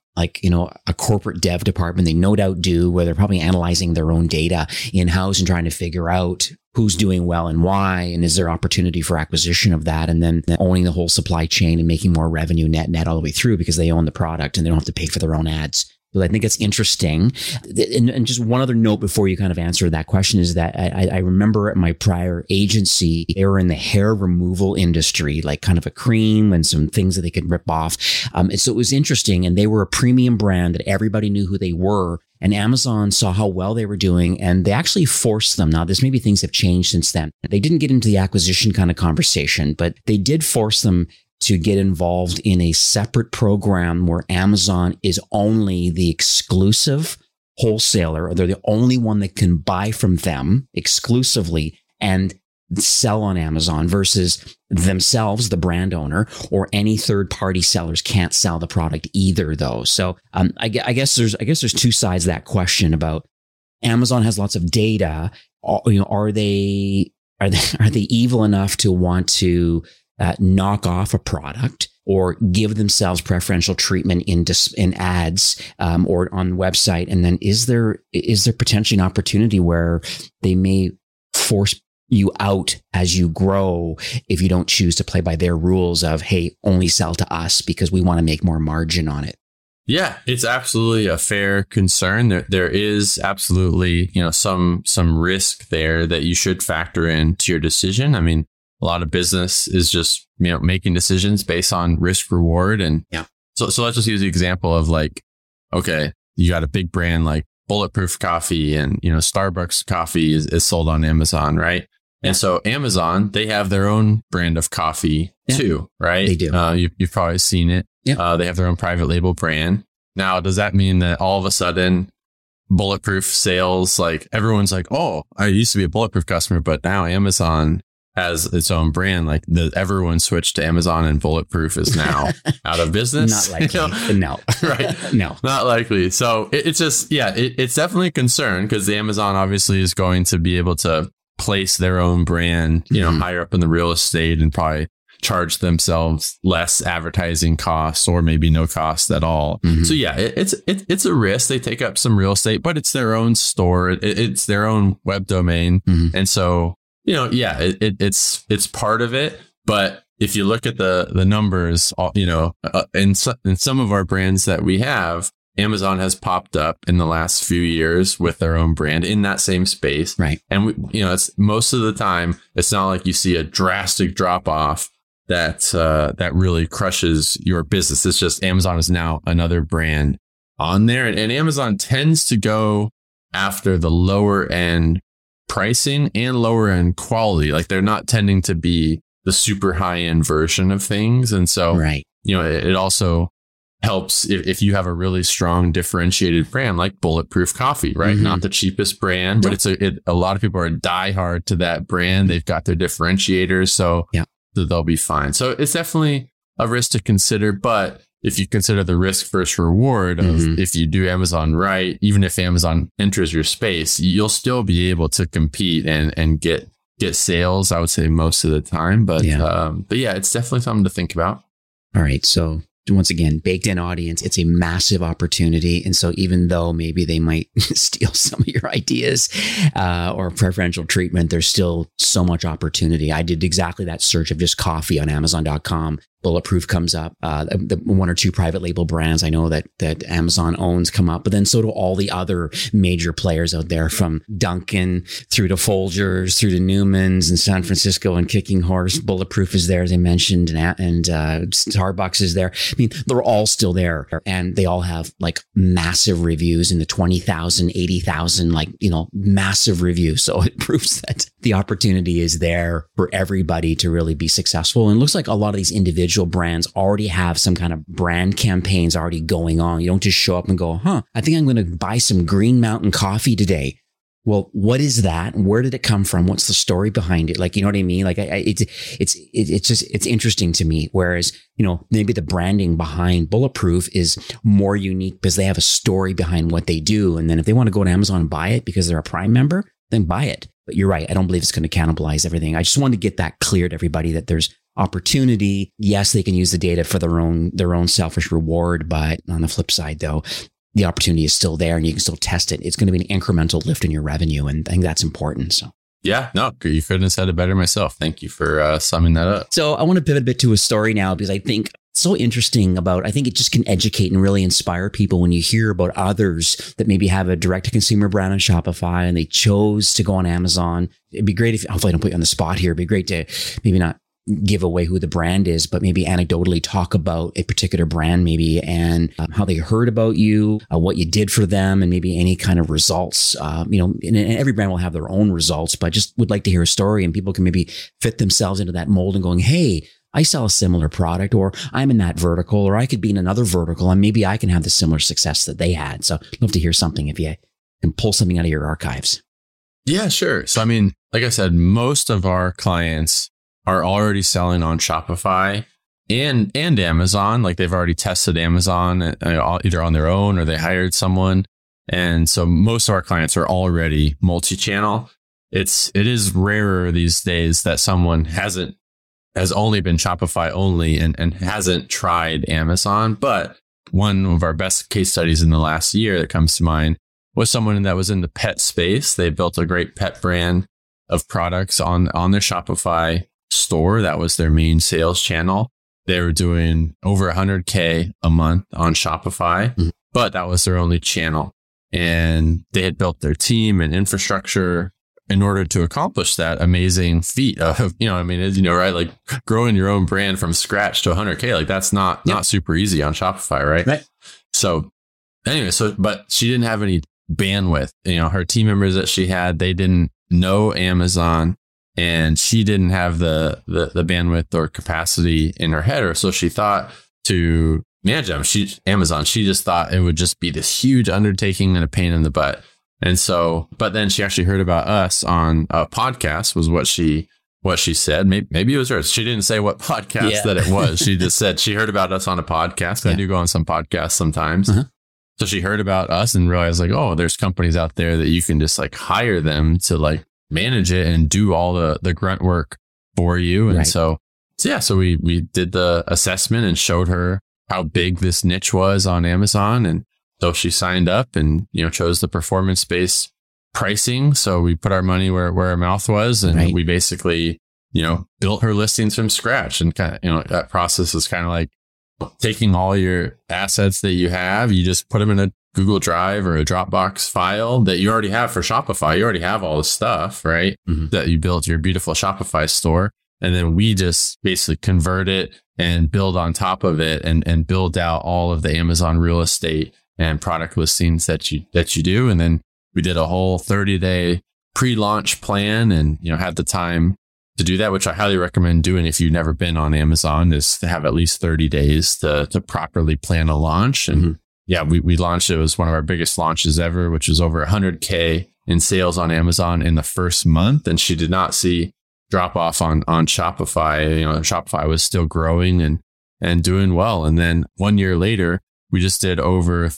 corporate dev department. They no doubt do, where they're probably analyzing their own data in-house and trying to figure out who's doing well and why, and is there opportunity for acquisition of that, and then owning the whole supply chain and making more revenue net all the way through because they own the product and they don't have to pay for their own ads. So I think it's interesting. And just one other note before you kind of answer that question is that I remember at my prior agency, they were in the hair removal industry, like kind of a cream and some things that they could rip off. So it was interesting. And they were a premium brand that everybody knew who they were. And Amazon saw how well they were doing and they actually forced them. Now, this maybe things have changed since then. They didn't get into the acquisition kind of conversation, but they did force them to get involved in a separate program where Amazon is only the exclusive wholesaler, or they're the only one that can buy from them exclusively. And sell on Amazon versus themselves, the brand owner, or any third-party sellers can't sell the product either, though. So I guess there's two sides to that question about Amazon has lots of data. Are they evil enough to want to knock off a product or give themselves preferential treatment in ads or on the website? And then is there potentially an opportunity where they may force you out as you grow if you don't choose to play by their rules of, hey, only sell to us because we want to make more margin on it? Yeah, it's absolutely a fair concern. There is absolutely, some risk there that you should factor into your decision. I mean, a lot of business is just, making decisions based on risk reward. And so let's just use the example of like, okay, you got a big brand like Bulletproof Coffee and, Starbucks coffee is sold on Amazon, right? And so Amazon, they have their own brand of coffee too, right? They do. You've probably seen it. Yeah. They have their own private label brand. Now, does that mean that all of a sudden Bulletproof sales, like everyone's like, oh, I used to be a Bulletproof customer, but now Amazon has its own brand. Like everyone switched to Amazon and Bulletproof is now out of business. Not likely. No. Right. No. Not likely. So it's just, it's definitely a concern because the Amazon obviously is going to be able to place their own brand, higher up in the real estate and probably charge themselves less advertising costs or maybe no cost at all. Mm-hmm. So it's a risk. They take up some real estate, but it's their own store. It's their own web domain. Mm-hmm. And so, it's part of it. But if you look at the numbers, in some of our brands that we have, Amazon has popped up in the last few years with their own brand in that same space. Right. And it's most of the time, it's not like you see a drastic drop off that really crushes your business. It's just Amazon is now another brand on there. And Amazon tends to go after the lower end pricing and lower end quality. Like they're not tending to be the super high end version of things. And so, right. It also helps if you have a really strong differentiated brand like Bulletproof Coffee, right? Mm-hmm. Not the cheapest brand, but a lot of people are diehard to that brand. They've got their differentiators. So they'll be fine. So it's definitely a risk to consider. But if you consider the risk versus reward of if you do Amazon right, even if Amazon enters your space, you'll still be able to compete and get sales, I would say most of the time. But it's definitely something to think about. All right. So once again, baked in audience, it's a massive opportunity. And so even though maybe they might steal some of your ideas or preferential treatment, there's still so much opportunity. I did exactly that search of just coffee on Amazon.com. Bulletproof comes up. The one or two private label brands I know that Amazon owns come up, but then so do all the other major players out there, from Dunkin' through to Folgers, through to Newman's and San Francisco and Kicking Horse. Bulletproof is there, as I mentioned, and Starbucks is there. I mean, they're all still there, and they all have like massive reviews in the 20,000, 80,000, massive reviews. So it proves that the opportunity is there for everybody to really be successful. And it looks like a lot of these individual brands already have some kind of brand campaigns already going on. You don't just show up and go, I think I'm going to buy some Green Mountain coffee today. Well, what is that? Where did it come from? What's the story behind it? Like, you know what I mean? Like, it's interesting to me. Whereas, maybe the branding behind Bulletproof is more unique because they have a story behind what they do. And then if they want to go to Amazon and buy it because they're a Prime member, then buy it. But you're right. I don't believe it's going to cannibalize everything. I just wanted to get that clear to everybody that there's opportunity. Yes, they can use the data for their own selfish reward. But on the flip side, though, the opportunity is still there and you can still test it. It's going to be an incremental lift in your revenue. And I think that's important. So. Yeah, no, you couldn't have said it better myself. Thank you for summing that up. So I want to pivot a bit to a story now, because I think so interesting I think it just can educate and really inspire people when you hear about others that maybe have a direct-to-consumer brand on Shopify and they chose to go on Amazon. It'd be great if, hopefully I don't put you on the spot here, it'd be great to maybe not give away who the brand is, but maybe anecdotally talk about a particular brand maybe and how they heard about you, what you did for them, and maybe any kind of results. And every brand will have their own results, but just would like to hear a story and people can maybe fit themselves into that mold and going, hey, I sell a similar product, or I'm in that vertical, or I could be in another vertical and maybe I can have the similar success that they had. So I'd love to hear something if you can pull something out of your archives. Yeah, sure. So, I mean, like I said, most of our clients are already selling on Shopify and Amazon. Like they've already tested Amazon either on their own or they hired someone. And so most of our clients are already multi-channel. It is rarer these days that someone has only been Shopify only and hasn't tried Amazon. But one of our best case studies in the last year that comes to mind was someone that was in the pet space. They built a great pet brand of products on their Shopify store. That was their main sales channel. They were doing over 100K a month on Shopify, but that was their only channel. And they had built their team and infrastructure in order to accomplish that amazing feat of, right? Like growing your own brand from scratch to 100K, like that's not super easy on Shopify, right? So anyway, but she didn't have any bandwidth. Her team members that she had, they didn't know Amazon and she didn't have the bandwidth or capacity in her head. Or so she thought to manage Amazon. She just thought it would just be this huge undertaking and a pain in the butt. And so, but then she actually heard about us on a podcast was what she said. Maybe it was hers. She didn't say what podcast that it was. She just said she heard about us on a podcast. I do go on some podcasts sometimes. So she heard about us and realized like, oh, there's companies out there that you can just like hire them to like manage it and do all the grunt work for you. And so we did the assessment and showed her how big this niche was on Amazon. And so she signed up and, chose the performance-based pricing. So we put our money where our mouth was and we basically, built her listings from scratch. And kind of, that process is kind of like taking all your assets that you have, you just put them in a Google Drive or a Dropbox file that you already have for Shopify. You already have all the stuff, right? That you built your beautiful Shopify store. And then we just basically convert it and build on top of it and build out all of the Amazon real estate and product listings that you do. And then we did a whole 30-day pre-launch plan and, had the time to do that, which I highly recommend doing if you've never been on Amazon, is to have at least 30 days to properly plan a launch. And we launched, it was one of our biggest launches ever, which was over 100K in sales on Amazon in the first month. And she did not see drop off on Shopify. Shopify was still growing and doing well. And then 1 year later, we just did over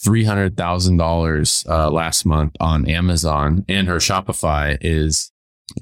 $300,000 last month on Amazon, and her Shopify is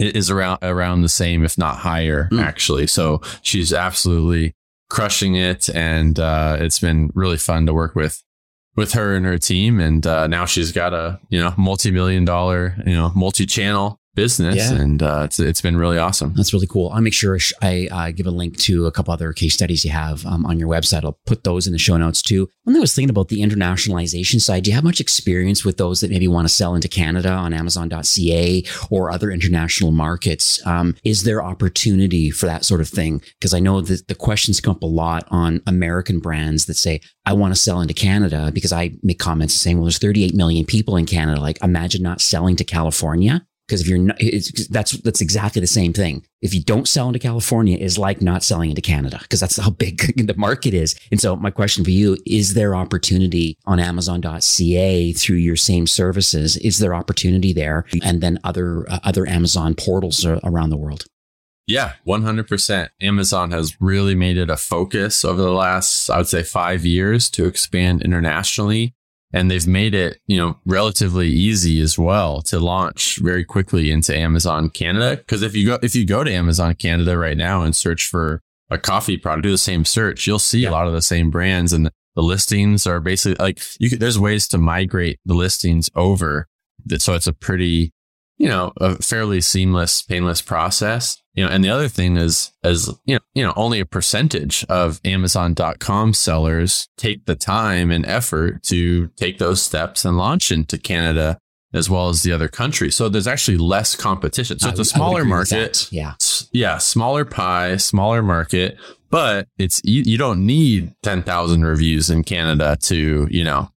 around the same, if not higher, actually. So she's absolutely crushing it, and it's been really fun to work with her and her team. And now she's got a multi-million-dollar multi-channel business, and it's been really awesome. That's really cool. I'll make sure I give a link to a couple other case studies you have on your website. I'll put those in the show notes too. One thing I was thinking about the internationalization side. Do you have much experience with those that maybe want to sell into Canada on Amazon.ca or other international markets? Is there opportunity for that sort of thing? Because I know that the questions come up a lot on American brands that say, I want to sell into Canada, because I make comments saying, well, there's 38 million people in Canada. Like, imagine not selling to California. Because if you're not, that's exactly the same thing. If you don't sell into California, is like not selling into Canada, because that's how big the market is. And so my question for you, is there opportunity on Amazon.ca through your same services? Is there opportunity there? And then other Amazon portals around the world? Yeah, 100%. Amazon has really made it a focus over the last, I would say, 5 years to expand internationally. And they've made it, relatively easy as well to launch very quickly into Amazon Canada. Because if you go to Amazon Canada right now and search for a coffee product, do the same search, you'll see a lot of the same brands, and the listings are basically like there's ways to migrate the listings over. So it's a pretty, a fairly seamless, painless process. And the other thing is only a percentage of Amazon.com sellers take the time and effort to take those steps and launch into Canada as well as the other countries. So there's actually less competition. So it's a smaller market. Yeah, smaller pie, smaller market, but you don't need 10,000 reviews in Canada to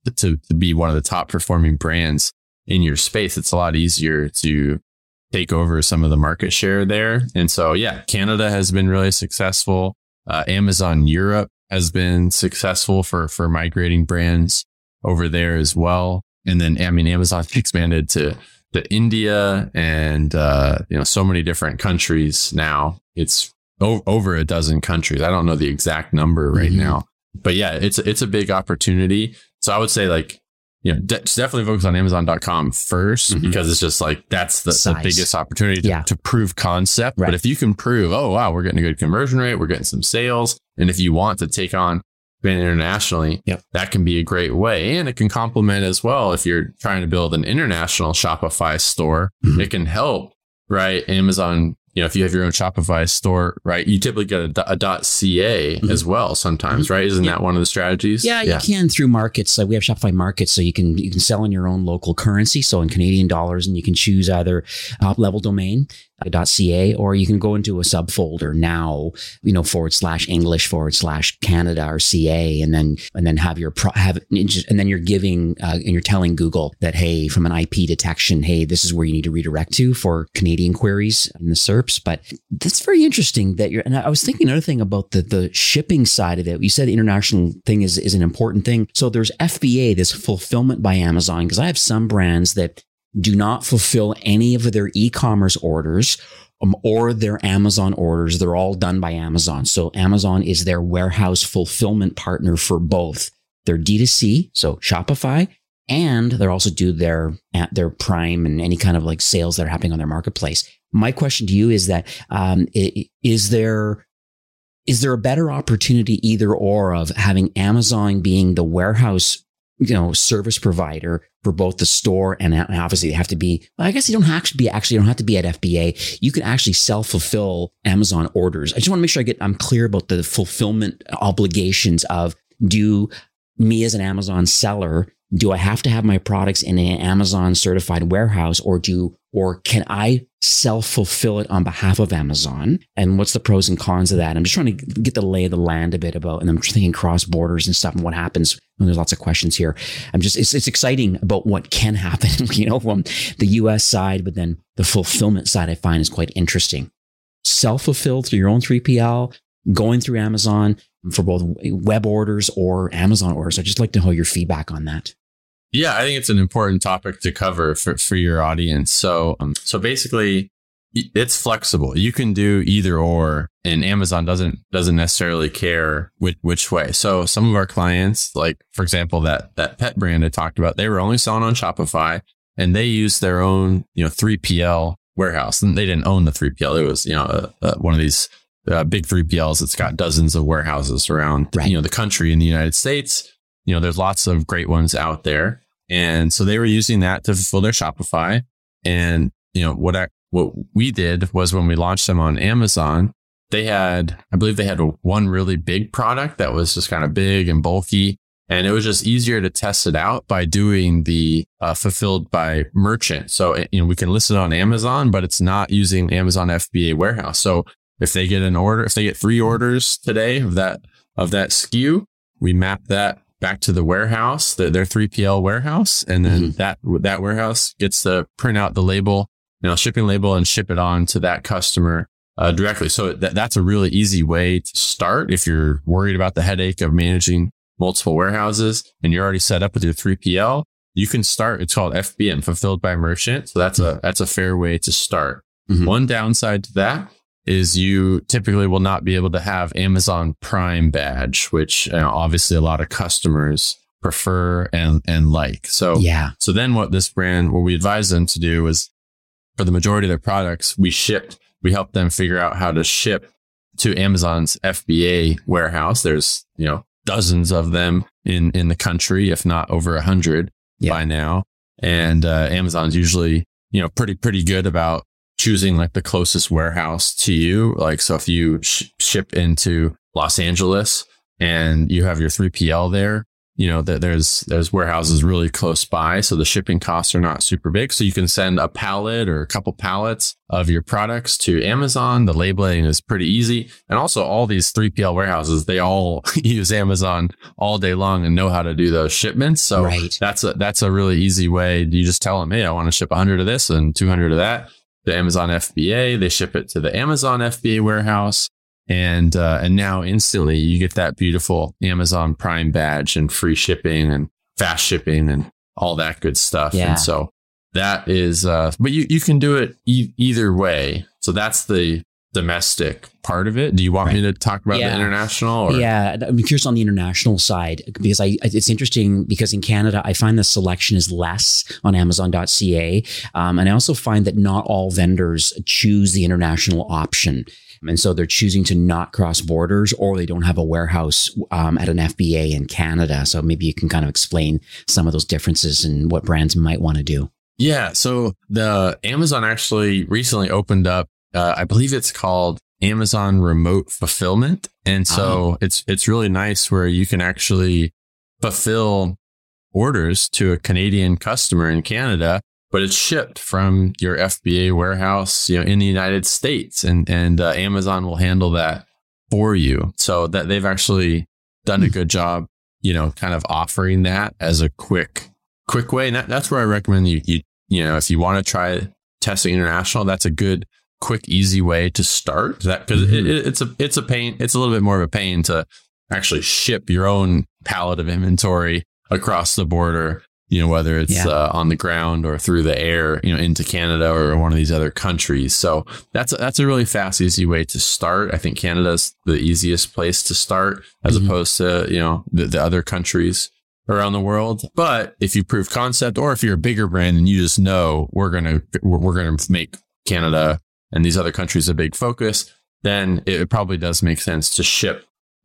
be one of the top performing brands in your space. It's a lot easier to take over some of the market share there. And so, Canada has been really successful. Amazon Europe has been successful for migrating brands over there as well. And then, Amazon expanded to to India and, so many different countries now. It's over a dozen countries. I don't know the exact number right now, but yeah, it's a big opportunity. So I would say definitely focus on Amazon.com first because it's just like, that's the biggest opportunity to prove concept. Right. But if you can prove, oh, wow, we're getting a good conversion rate, we're getting some sales. And if you want to take on expand internationally, that can be a great way. And it can complement as well. If you're trying to build an international Shopify store, it can help, right? Amazon, if you have your own Shopify store, right, you typically get a .ca as well sometimes, right? Isn't that one of the strategies? Yeah, you can through markets. We have Shopify markets, so you can sell in your own local currency, so in Canadian dollars, and you can choose either top-level domain, .ca, or you can go into a subfolder now, /English /Canada or CA, and then have your and then you're giving and you're telling Google that, hey, from an IP detection, hey, this is where you need to redirect to for Canadian queries in the SERPs. But that's very interesting that and I was thinking another thing about the shipping side of it. You said the international thing is an important thing. So there's FBA, this fulfillment by Amazon, because I have some brands that do not fulfill any of their e-commerce orders or their Amazon orders. They're all done by Amazon. So Amazon is their warehouse fulfillment partner for both their D2C, so Shopify, and they also do their Prime and any kind of like sales that are happening on their marketplace. My question to you is that, is there a better opportunity either or of having Amazon being the warehouse service provider for both the store and obviously they have to be, I guess you don't have to be at FBA. You can actually self-fulfill Amazon orders. I just want to make sure I'm clear about the fulfillment obligations of, do me as an Amazon seller, do I have to have my products in an Amazon certified warehouse or can I self-fulfill it on behalf of Amazon? And what's the pros and cons of that? I'm just trying to get the lay of the land a bit about, and I'm just thinking cross borders and stuff and what happens when there's lots of questions here. It's exciting about what can happen, from the US side, but then the fulfillment side I find is quite interesting. Self-fulfilled through your own 3PL, going through Amazon for both web orders or Amazon orders. I'd just like to know your feedback on that. Yeah, I think it's an important topic to cover for your audience. So basically, it's flexible. You can do either or, and Amazon doesn't necessarily care which way. So some of our clients, like for example, that pet brand I talked about, they were only selling on Shopify, and they used their own 3PL warehouse, and they didn't own the 3PL. It was one of these big 3PLs that's got dozens of warehouses around the country in the United States. There's lots of great ones out there. And so they were using that to fulfill their Shopify. And, what we did was when we launched them on Amazon, I believe they had one really big product that was just kind of big and bulky. And it was just easier to test it out by doing the fulfilled by merchant. So, we can list it on Amazon, but it's not using Amazon FBA warehouse. So if they get if they get 3 orders today of that SKU, we map that back to the warehouse, their 3PL warehouse. And then that warehouse gets to print out the label, shipping label, and ship it on to that customer directly. So that's a really easy way to start. If you're worried about the headache of managing multiple warehouses and you're already set up with your 3PL, you can start. It's called FBM, fulfilled by merchant. So that's a fair way to start. One downside to that is you typically will not be able to have Amazon Prime badge, which obviously a lot of customers prefer and like. So then what we advise them to do is, for the majority of their products, we help them figure out how to ship to Amazon's FBA warehouse. There's, dozens of them in the country, if not over 100 by now. And Amazon's usually, pretty good about choosing like the closest warehouse to you. Like, so if you ship into Los Angeles and you have your 3PL there, there's warehouses really close by. So the shipping costs are not super big. So you can send a pallet or a couple pallets of your products to Amazon. The labeling is pretty easy. And also all these 3PL warehouses, they all use Amazon all day long and know how to do those shipments. So that's a really easy way. You just tell them, hey, I want to ship 100 of this and 200 of that. The Amazon FBA, they ship it to the Amazon FBA warehouse, and now instantly you get that beautiful Amazon Prime badge and free shipping and fast shipping and all that good stuff. And so that is, but you can do it either way. So that's the domestic part of it. Do you want me to talk about the international? Or? Yeah, I'm curious on the international side, because it's interesting because in Canada, I find the selection is less on Amazon.ca. And I also find that not all vendors choose the international option. And so they're choosing to not cross borders, or they don't have a warehouse at an FBA in Canada. So maybe you can kind of explain some of those differences and what brands might want to do. Yeah. So the Amazon actually recently opened up, I believe it's called Amazon Remote Fulfillment. And so it's really nice where you can actually fulfill orders to a Canadian customer in Canada, but it's shipped from your FBA warehouse, in the United States, and Amazon will handle that for you. So that they've actually done a good job, kind of offering that as a quick way. And that's where I recommend you if you want to try testing international, that's a good, quick, easy way to start that, because it's a pain. It's a little bit more of a pain to actually ship your own pallet of inventory across the border, whether it's on the ground or through the air, into Canada or one of these other countries. So that's a really fast, easy way to start. I think Canada's the easiest place to start as opposed to, the other countries around the world. But if you prove concept, or if you're a bigger brand and you just know we're going to make Canada and these other countries a big focus, then it probably does make sense to ship,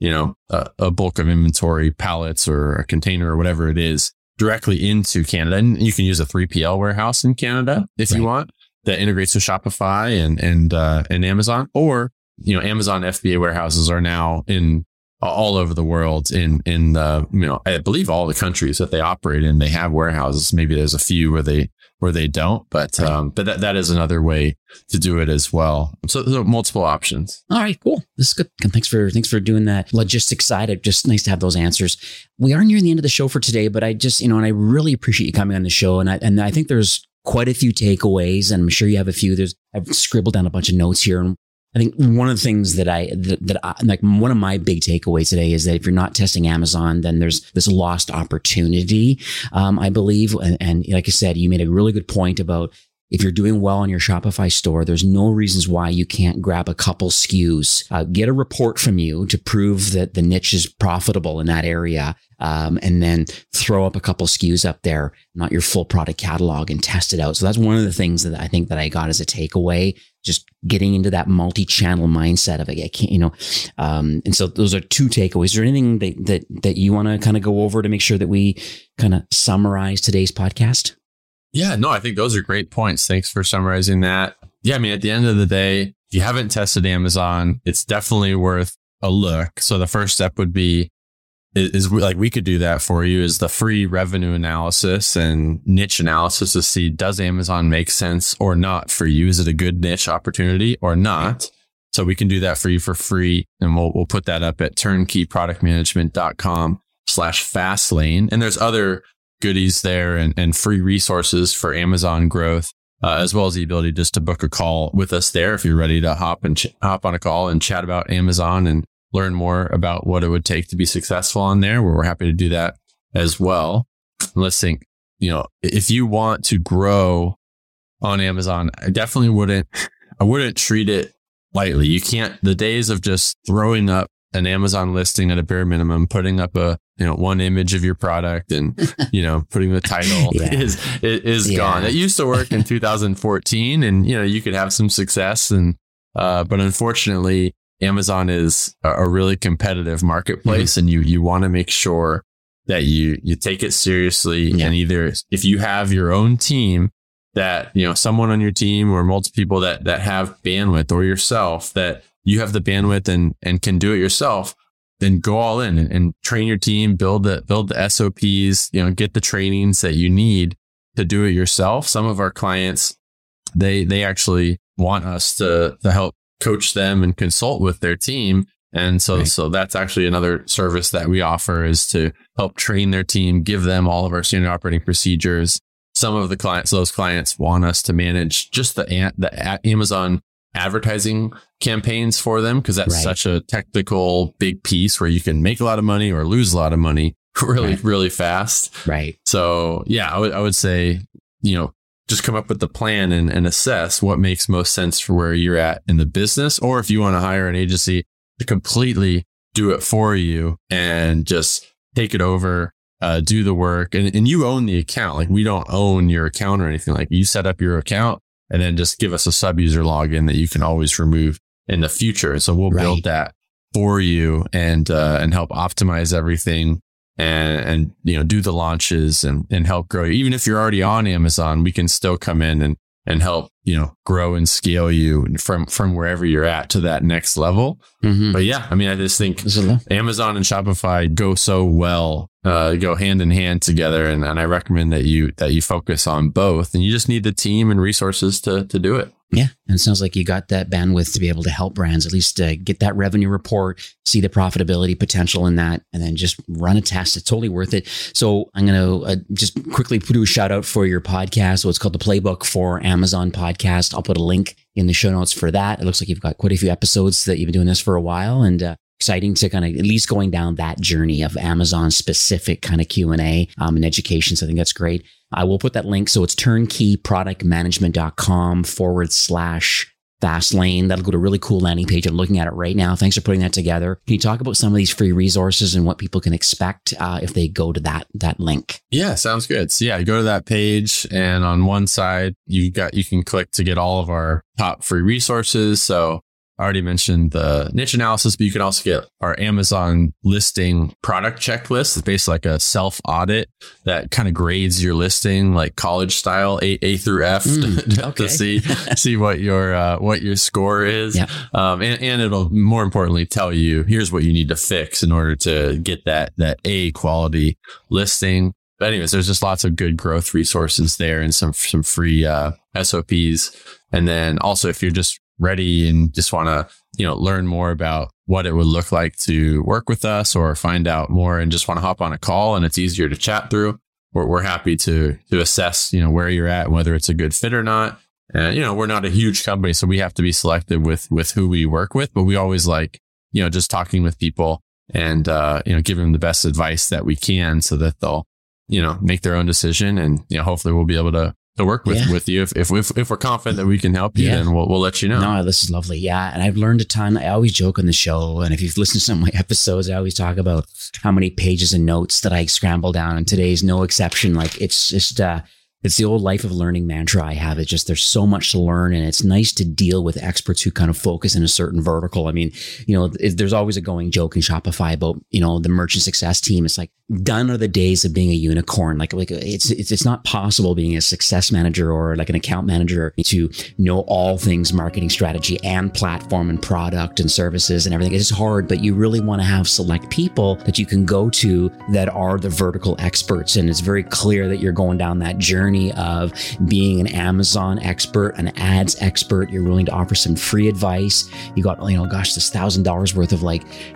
a bulk of inventory, pallets or a container or whatever it is, directly into Canada. And you can use a 3PL warehouse in Canada if you want, that integrates with Shopify and Amazon, or, Amazon FBA warehouses are now in all over the world in I believe all the countries that they operate in, they have warehouses. Maybe there's a few where they don't, but that is another way to do it as well. So there are multiple options. All right, cool. This is good. Thanks for doing that logistics side. Just nice to have those answers. We are nearing the end of the show for today, but I just, and I really appreciate you coming on the show. And I think there's quite a few takeaways, and I'm sure you have a few. I've scribbled down a bunch of notes here, and I think one of the things that I like, one of my big takeaways today is that if you're not testing Amazon, then there's this lost opportunity, I believe. And like I said, you made a really good point about if you're doing well on your Shopify store, there's no reasons why you can't grab a couple SKUs, get a report from you to prove that the niche is profitable in that area. And then throw up a couple SKUs up there, not your full product catalog, and test it out. So that's one of the things that I think that I got as a takeaway, just getting into that multi-channel mindset of it. I can't, and so those are two takeaways. Is there anything that you want to kind of go over to make sure that we kind of summarize today's podcast? Yeah, no, I think those are great points. Thanks for summarizing that. Yeah, I mean, at the end of the day, if you haven't tested Amazon, it's definitely worth a look. So the first step would be, is like we could do that for you, is the free revenue analysis and niche analysis to see, does Amazon make sense or not for you? Is it a good niche opportunity or not? So we can do that for you for free. And we'll put that up at turnkeyproductmanagement.com/fastlane. And there's other goodies there and free resources for Amazon growth, as well as the ability just to book a call with us there if you're ready to hop on a call and chat about Amazon and learn more about what it would take to be successful on there, where we're happy to do that as well. And let's think, if you want to grow on Amazon, I definitely wouldn't treat it lightly. You can't, the days of just throwing up an Amazon listing at a bare minimum, putting up a, one image of your product and, putting the title is gone. It used to work in 2014 and, you could have some success but unfortunately, Amazon is a really competitive marketplace, and you want to make sure that you take it seriously. And either if you have your own team that, someone on your team or multiple people that have bandwidth, or yourself that you have the bandwidth and can do it yourself, then go all in and train your team, build the SOPs, get the trainings that you need to do it yourself. Some of our clients, they actually want us to help coach them and consult with their team. And so that's actually another service that we offer, is to help train their team, give them all of our standard operating procedures. Some of those clients want us to manage just the Amazon advertising campaigns for them, because that's such a technical big piece where you can make a lot of money or lose a lot of money really fast. Right. So yeah, I would say, just come up with the plan and assess what makes most sense for where you're at in the business. Or if you want to hire an agency to completely do it for you and just take it over, do the work, and you own the account. Like, we don't own your account or anything. Like, you set up your account and then just give us a sub-user login that you can always remove in the future. So we'll build that for you and help optimize everything and do the launches and help grow you. Even if you're already on Amazon, we can still come in and help, grow and scale you from wherever you're at to that next level. Mm-hmm. But yeah, I mean, I just think Amazon and Shopify go so well, go hand in hand together. And I recommend that you focus on both, and you just need the team and resources to do it. Yeah. And it sounds like you got that bandwidth to be able to help brands at least get that revenue report, see the profitability potential in that, and then just run a test. It's totally worth it. So I'm going to just quickly do a shout out for your podcast. So it's called the Playbook for Amazon Podcast. I'll put a link in the show notes for that. It looks like you've got quite a few episodes that you've been doing this for a while, and exciting to kind of at least going down that journey of Amazon specific kind of Q&A and education. So I think that's great. I will put that link. So it's turnkeyproductmanagement.com/Fastlane. That'll go to a really cool landing page. I'm looking at it right now. Thanks for putting that together. Can you talk about some of these free resources and what people can expect if they go to that link? Yeah, sounds good. So yeah, you go to that page, and on one side, you can click to get all of our top free resources. So I already mentioned the niche analysis, but you can also get our Amazon listing product checklist. It's basically like a self audit that kind of grades your listing, like college style, A through F, to see what your score is. Yeah. And it'll more importantly tell you, here's what you need to fix in order to get that A quality listing. But anyways, there's just lots of good growth resources there and some free SOPs. And then also, if you're just ready and just want to, learn more about what it would look like to work with us or find out more and just want to hop on a call and it's easier to chat through, we're happy to assess, where you're at, whether it's a good fit or not. And, we're not a huge company, so we have to be selective with who we work with, but we always like, just talking with people and, give them the best advice that we can so that they'll, make their own decision. And, hopefully we'll be able to work with you. If we're confident that we can help you, then we'll let you know. No, this is lovely. Yeah. And I've learned a ton. I always joke on the show. And if you've listened to some of my episodes, I always talk about how many pages and notes that I scramble down. And today's no exception. Like, it's just, it's the old life of learning mantra I have. It's just, there's so much to learn, and it's nice to deal with experts who kind of focus in a certain vertical. I mean, there's always a going joke in Shopify about, the merchant success team. It's like, done are the days of being a unicorn. Like it's not possible being a success manager or like an account manager to know all things marketing strategy and platform and product and services and everything. It's hard, but you really want to have select people that you can go to that are the vertical experts. And it's very clear that you're going down that journey of being an Amazon expert, an ads expert. You're willing to offer some free advice. You got, this $1,000 worth of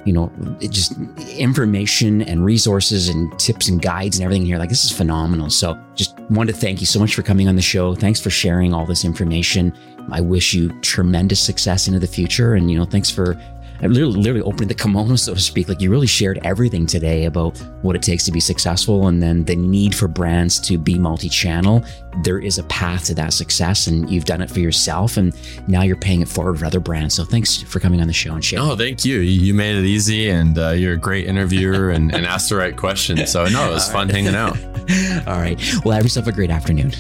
just information and resources and tips and guides and everything here. Like, this is phenomenal. So just wanted to thank you so much for coming on the show. Thanks for sharing all this information. I wish you tremendous success into the future. And, thanks for literally opening the kimono, so to speak. Like, you really shared everything today about what it takes to be successful and then the need for brands to be multi-channel. There is a path to that success, and you've done it for yourself, and now you're paying it forward for other brands. So thanks for coming on the show and sharing. Oh, thank you. You made it easy, and you're a great interviewer and asked the right questions. So no, it was fun hanging out. All right. Well, have yourself a great afternoon.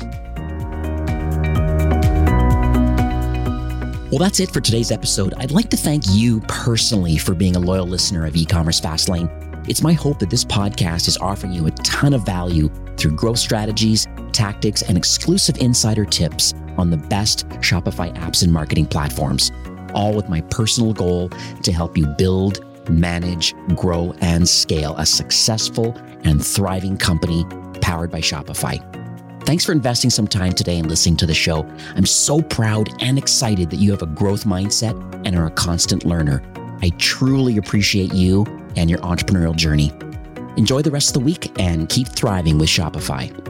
Well, that's it for today's episode. I'd like to thank you personally for being a loyal listener of E-commerce Fastlane. It's my hope that this podcast is offering you a ton of value through growth strategies, tactics, and exclusive insider tips on the best Shopify apps and marketing platforms, all with my personal goal to help you build, manage, grow, and scale a successful and thriving company powered by Shopify. Thanks for investing some time today and listening to the show. I'm so proud and excited that you have a growth mindset and are a constant learner. I truly appreciate you and your entrepreneurial journey. Enjoy the rest of the week and keep thriving with Shopify.